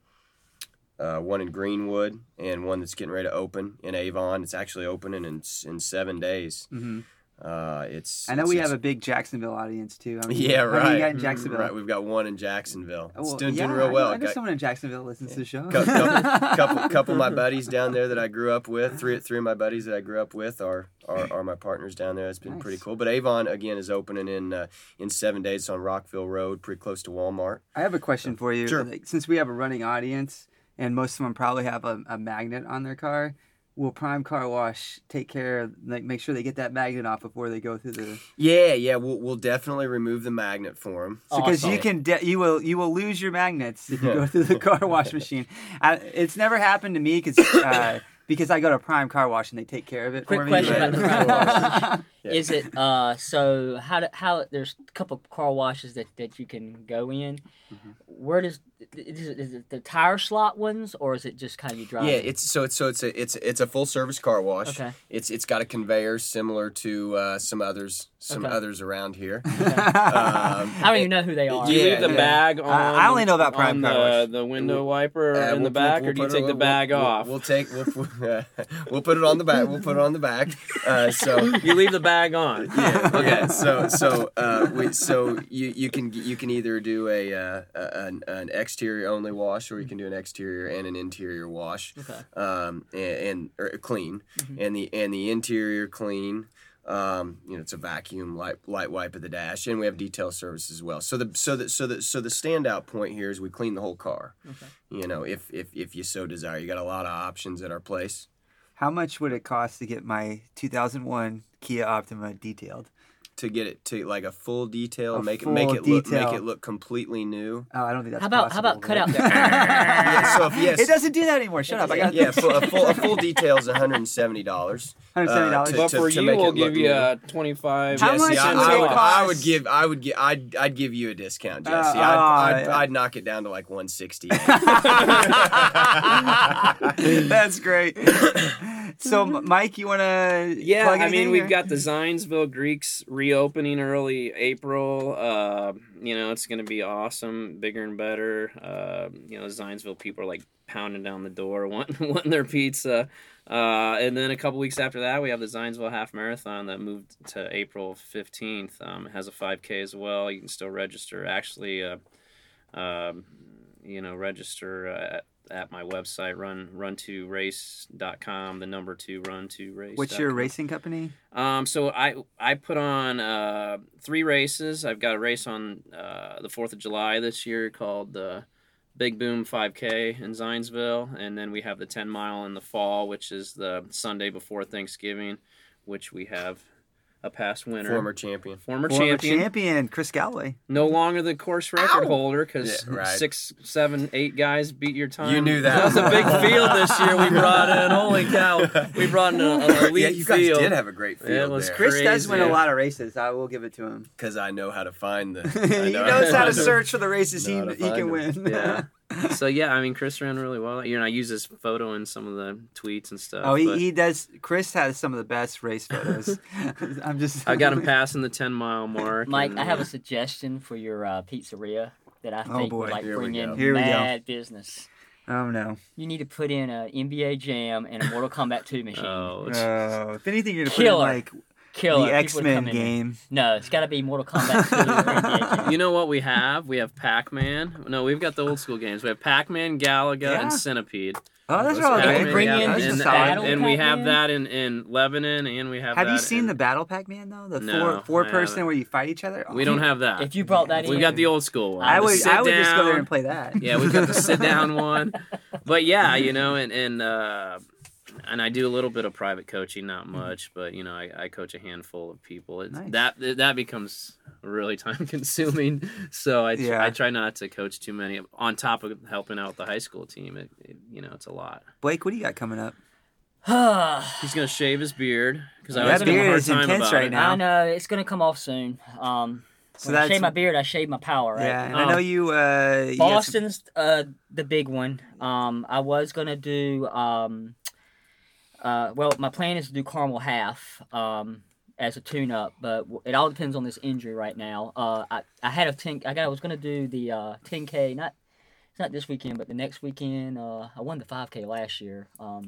[SPEAKER 4] in Greenwood, and one that's getting ready to open in Avon. It's actually opening in 7 days.
[SPEAKER 1] Mm-hmm.
[SPEAKER 4] I
[SPEAKER 1] know we have a big Jacksonville audience too.
[SPEAKER 4] How many you got in Jacksonville? Right, we've got one in Jacksonville. It's doing real well.
[SPEAKER 1] I know someone in Jacksonville listens to the show.
[SPEAKER 4] Couple of my buddies down there that I grew up with. Three of my buddies that I grew up with are my partners down there. It's been pretty cool. But Avon again is opening in 7 days. It's on Rockville Road, pretty close to Walmart.
[SPEAKER 1] I have a question for you.
[SPEAKER 4] Sure.
[SPEAKER 1] Since we have a running audience and most of them probably have a magnet on their car. Will Prime Car Wash take care of, make sure they get that magnet off before they go through the? Yeah,
[SPEAKER 4] we'll definitely remove the magnet for them.
[SPEAKER 1] Because you will lose your magnets if you go through the car wash machine. It's never happened to me because I go to Prime Car Wash and they take care of it.
[SPEAKER 2] Quick
[SPEAKER 1] for me.
[SPEAKER 2] question about the Prime Wash. Is it so? How there's a couple of car washes that you can go in. Mm-hmm. Where is it the tire slot ones, or is it just kind of you drive?
[SPEAKER 4] Yeah, it's a full service car wash.
[SPEAKER 2] Okay.
[SPEAKER 4] It's got a conveyor similar to some others around here.
[SPEAKER 2] Okay. I don't even know who they are.
[SPEAKER 3] Do you leave the bag on?
[SPEAKER 1] I only know about Prime Car Wash.
[SPEAKER 3] The window wiper in the back, or do you take the bag off?
[SPEAKER 4] We'll put it on the back. We'll put it on the back. So
[SPEAKER 3] you leave the bag on.
[SPEAKER 4] Yeah. Okay. So you can either do an exterior only wash, or you can do an exterior and an interior wash.
[SPEAKER 2] Okay.
[SPEAKER 4] And clean, and the interior clean. It's a vacuum light wipe of the dash, and we have detail service as well. So the standout point here is we clean the whole car.
[SPEAKER 2] Okay.
[SPEAKER 4] If you so desire, you got a lot of options at our place.
[SPEAKER 1] How much would it cost to get my 2001 Kia Optima detailed?
[SPEAKER 4] To get it to like a full detail, make it look completely new.
[SPEAKER 1] Oh, I don't think that's
[SPEAKER 2] possible. How about cut out the?
[SPEAKER 1] It doesn't do that anymore. Shut up.
[SPEAKER 4] A full detail is $170.
[SPEAKER 1] $170.
[SPEAKER 3] But for you, we'll give you a 25.
[SPEAKER 1] How much
[SPEAKER 4] I'd give you a discount, Jesse. I'd knock it down to like 160.
[SPEAKER 1] That's great. So, Mike, you want to?
[SPEAKER 3] Yeah, I mean, we've got the Zionsville Greeks reopening early April. It's going to be awesome, bigger and better. Zionsville people are like pounding down the door, wanting their pizza. And then a couple weeks after that, we have the Zionsville Half Marathon that moved to April 15th. It has a 5K as well. You can still register. Actually, register at my website, run2race.com, the number 2 run2race.
[SPEAKER 1] What's your racing company?
[SPEAKER 3] So I put on 3 races. I've got a race on the 4th of July this year called the Big Boom 5K in Zionsville, and then we have the 10 mile in the fall, which is the Sunday before Thanksgiving, which we have a past winner.
[SPEAKER 4] Former champion,
[SPEAKER 1] Chris Galloway.
[SPEAKER 3] No longer the course record holder because 6, 7, 8 guys beat your time.
[SPEAKER 4] You knew that.
[SPEAKER 3] That was a big field this year we brought in. Holy cow. We brought in an elite field.
[SPEAKER 4] You guys did have a great field.
[SPEAKER 3] It was
[SPEAKER 4] there.
[SPEAKER 1] Chris does win a lot of races. I will give it to him.
[SPEAKER 4] Because I know how to find the...
[SPEAKER 1] He knows how to search for the races he can win.
[SPEAKER 3] Yeah. So, Chris ran really well. I use his photo in some of the tweets and stuff.
[SPEAKER 1] Oh, he does. Chris has some of the best race photos.
[SPEAKER 3] I got him passing the 10-mile mark.
[SPEAKER 2] Mike, I have a suggestion for your pizzeria. that I
[SPEAKER 1] Oh,
[SPEAKER 2] think
[SPEAKER 1] boy.
[SPEAKER 2] would like
[SPEAKER 4] Here we
[SPEAKER 2] bring
[SPEAKER 4] go.
[SPEAKER 2] in
[SPEAKER 1] Here we go.
[SPEAKER 2] mad business.
[SPEAKER 1] Oh no.
[SPEAKER 2] You need to put in a NBA Jam and a Mortal Kombat 2 machine.
[SPEAKER 3] Oh,
[SPEAKER 1] If anything, you're gonna put in
[SPEAKER 2] Killer.
[SPEAKER 1] like
[SPEAKER 2] Killer.
[SPEAKER 1] the
[SPEAKER 2] People would
[SPEAKER 1] X-Men
[SPEAKER 2] come in there.
[SPEAKER 1] game.
[SPEAKER 2] No, it's got to be Mortal Kombat 2 or NBA Jam.
[SPEAKER 3] you know what we have? We have Pac-Man. No, we've got the old school games. We have Pac-Man, Galaga,
[SPEAKER 1] Yeah.
[SPEAKER 3] and Centipede.
[SPEAKER 1] Oh, those
[SPEAKER 4] Let's
[SPEAKER 1] are all
[SPEAKER 4] Pac-Man,
[SPEAKER 1] good.
[SPEAKER 2] bring
[SPEAKER 3] yeah,
[SPEAKER 2] in
[SPEAKER 1] Those are
[SPEAKER 3] and,
[SPEAKER 1] solid.
[SPEAKER 2] Battle
[SPEAKER 3] and we have
[SPEAKER 2] Pac-Man?
[SPEAKER 3] that in Lebanon, and we have.
[SPEAKER 1] Have you
[SPEAKER 3] that
[SPEAKER 1] seen
[SPEAKER 3] in-
[SPEAKER 1] the Battle Pac-Man though? The
[SPEAKER 3] No,
[SPEAKER 1] four
[SPEAKER 3] I
[SPEAKER 1] person
[SPEAKER 3] haven't.
[SPEAKER 1] where you fight each other.
[SPEAKER 3] We don't have that.
[SPEAKER 2] If you brought that in,
[SPEAKER 3] We've got the old school one.
[SPEAKER 1] I
[SPEAKER 3] The
[SPEAKER 1] would
[SPEAKER 3] sit
[SPEAKER 1] just go there
[SPEAKER 3] down.
[SPEAKER 1] and play that.
[SPEAKER 3] Yeah, we've got the sit down one. But yeah, and I do a little bit of private coaching, not much, but I coach a handful of people. It's,
[SPEAKER 1] Nice.
[SPEAKER 3] that becomes really time consuming. So I
[SPEAKER 1] Yeah.
[SPEAKER 3] try not to coach too many. On top of helping out the high school team, it's a lot.
[SPEAKER 1] Blake, what do you got coming up?
[SPEAKER 3] He's gonna shave his beard because I
[SPEAKER 2] That
[SPEAKER 3] was having a
[SPEAKER 1] beard
[SPEAKER 3] hard
[SPEAKER 1] is
[SPEAKER 3] time
[SPEAKER 1] intense
[SPEAKER 3] about
[SPEAKER 1] right
[SPEAKER 3] it.
[SPEAKER 1] now.
[SPEAKER 2] I know it's gonna come off soon.
[SPEAKER 1] So
[SPEAKER 2] When I
[SPEAKER 1] that's
[SPEAKER 2] shave my beard, I shave my power, right?
[SPEAKER 1] yeah. And I know you. you got some-
[SPEAKER 2] Boston's the big one. I was gonna do. Well, my plan is to do Carmel half as a tune-up, but it all depends on this injury right now. I had a 10. I was gonna do the 10K. It's not this weekend, but the next weekend. I won the 5K last year.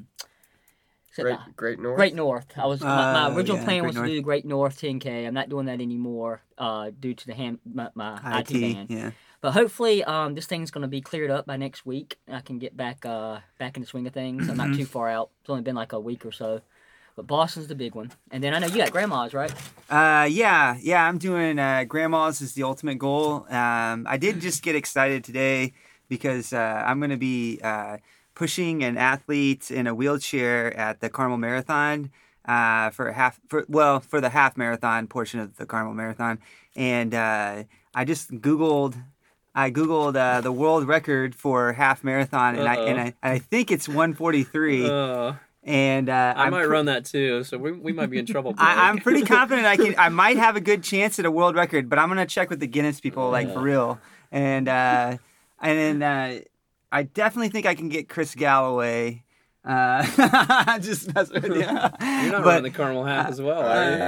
[SPEAKER 4] Great North.
[SPEAKER 2] Great North. My original
[SPEAKER 1] yeah,
[SPEAKER 2] plan
[SPEAKER 1] Great
[SPEAKER 2] was
[SPEAKER 1] North.
[SPEAKER 2] to do Great North 10K. I'm not doing that anymore due to my IT ban.
[SPEAKER 1] Yeah.
[SPEAKER 2] But hopefully, this thing's going to be cleared up by next week. I can get back in the swing of things. I'm not too far out. It's only been like a week or so. But Boston's the big one. And then I know you got grandma's, right?
[SPEAKER 1] Yeah. I'm doing Grandma's is the ultimate goal. I did just get excited today because I'm going to be pushing an athlete in a wheelchair at the Carmel Marathon for the half marathon portion of the Carmel Marathon, and I just Googled the world record for half marathon, and I think it's 1:43. And
[SPEAKER 3] I might run that too, so we might be in trouble.
[SPEAKER 1] I'm pretty confident I might have a good chance at a world record, but I'm gonna check with the Guinness people for real. And then I definitely think I can get Chris Galloway. Just mess with you.
[SPEAKER 3] You're not
[SPEAKER 1] But-
[SPEAKER 3] running the Carmel half as well, are you?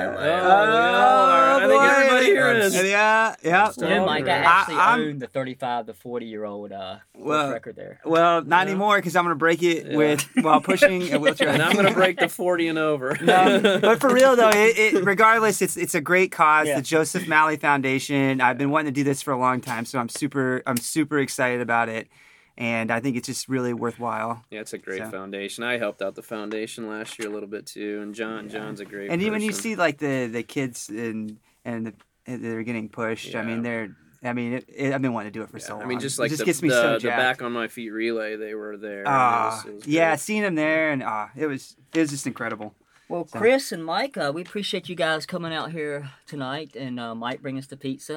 [SPEAKER 1] Oh,
[SPEAKER 3] I think
[SPEAKER 1] boy.
[SPEAKER 3] everybody here is.
[SPEAKER 1] Yeah.
[SPEAKER 2] Yeah, Mike, I
[SPEAKER 3] great.
[SPEAKER 2] actually
[SPEAKER 1] I'm-
[SPEAKER 2] own the 35 to 40-year-old
[SPEAKER 1] Well,
[SPEAKER 2] record there.
[SPEAKER 1] Well, not anymore because I'm gonna break it
[SPEAKER 3] Yeah.
[SPEAKER 1] while pushing a wheelchair.
[SPEAKER 3] And I'm going to break the 40 and over.
[SPEAKER 1] But for real though, regardless, it's a great cause.
[SPEAKER 2] Yeah.
[SPEAKER 1] The Joseph Malley Foundation. I've been wanting to do this for a long time, so I'm super excited about it, and I think it's just really worthwhile.
[SPEAKER 3] Yeah, it's a great
[SPEAKER 1] So.
[SPEAKER 3] foundation. I helped out the foundation last year a little bit too, and John's a great
[SPEAKER 1] And even you
[SPEAKER 3] person.
[SPEAKER 1] see like the kids they're getting pushed. I
[SPEAKER 3] Yeah.
[SPEAKER 1] mean I've been wanting to do it for so long.
[SPEAKER 3] I mean, just like
[SPEAKER 1] it just
[SPEAKER 3] the,
[SPEAKER 1] gets me
[SPEAKER 3] the,
[SPEAKER 1] so
[SPEAKER 3] the
[SPEAKER 1] jacked.
[SPEAKER 3] back on my feet relay, they were there. and it was
[SPEAKER 1] Yeah,
[SPEAKER 3] great.
[SPEAKER 1] seeing them there and it was just incredible.
[SPEAKER 2] Well,
[SPEAKER 1] So-
[SPEAKER 2] Chris and Mike, we appreciate you guys coming out here tonight, and Mike bringing us the pizza,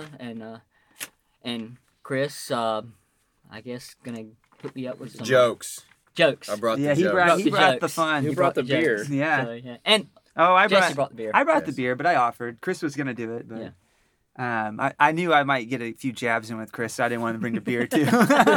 [SPEAKER 2] and Chris, I guess, gonna hook me up with some
[SPEAKER 4] Jokes.
[SPEAKER 2] Jokes.
[SPEAKER 4] I brought
[SPEAKER 1] Yeah,
[SPEAKER 4] the jokes.
[SPEAKER 2] brought
[SPEAKER 1] he
[SPEAKER 2] the
[SPEAKER 1] brought the
[SPEAKER 2] jokes.
[SPEAKER 1] fun.
[SPEAKER 3] Who
[SPEAKER 1] He
[SPEAKER 3] brought the
[SPEAKER 2] jokes.
[SPEAKER 3] beer?
[SPEAKER 1] Yeah.
[SPEAKER 2] So, yeah. And
[SPEAKER 1] I
[SPEAKER 2] Jesse brought the beer.
[SPEAKER 1] I brought the
[SPEAKER 4] Yes.
[SPEAKER 1] beer, but I offered. Chris was gonna do it, but I knew I might get a few jabs in with Chris, so I didn't want to bring the beer too.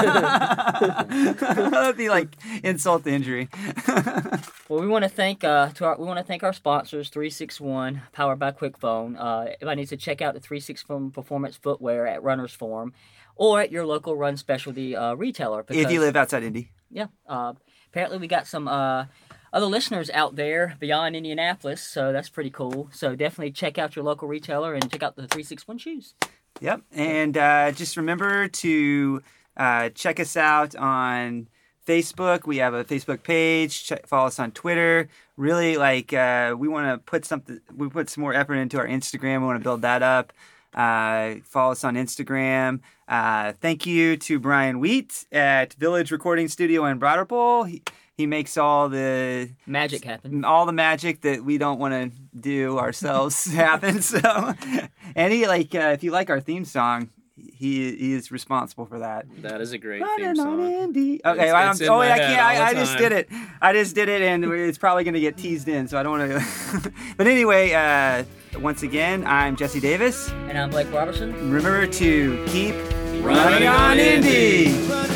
[SPEAKER 1] That'd be like insult to injury.
[SPEAKER 2] Well, we want to thank our sponsors, 361 powered by QuickFone. Everybody needs to check out the 361 Performance Footwear at Runners Forum, or at your local run specialty retailer.
[SPEAKER 1] If you
[SPEAKER 2] because-
[SPEAKER 1] live outside Indy.
[SPEAKER 2] Yeah. Apparently, we got some other listeners out there beyond Indianapolis, so that's pretty cool. So definitely check out your local retailer and check out the 361 shoes.
[SPEAKER 1] Yep. And just remember to check us out on Facebook. We have a Facebook page. Follow us on Twitter. Really, we want to put some more effort into our Instagram. We want to build that up. Follow us on Instagram. Thank you to Brian Wheat at Village Recording Studio in Broad Ripple. He makes all the
[SPEAKER 2] Magic happened.
[SPEAKER 1] magic that we don't want to do ourselves happen. So, and he if you like our theme song, he is responsible for that.
[SPEAKER 3] That is a great theme
[SPEAKER 1] Running on
[SPEAKER 3] song.
[SPEAKER 1] Indy. Okay,
[SPEAKER 3] It's in my
[SPEAKER 1] I
[SPEAKER 3] head
[SPEAKER 1] can't.
[SPEAKER 3] all the
[SPEAKER 1] I just
[SPEAKER 3] time.
[SPEAKER 1] did it. I just did it, and it's probably going to get teased in, so I don't want to. But anyway, once again, I'm Jesse Davis.
[SPEAKER 2] And I'm Blake Robertson.
[SPEAKER 1] Remember to keep
[SPEAKER 3] Running on Indy.
[SPEAKER 1] Indy.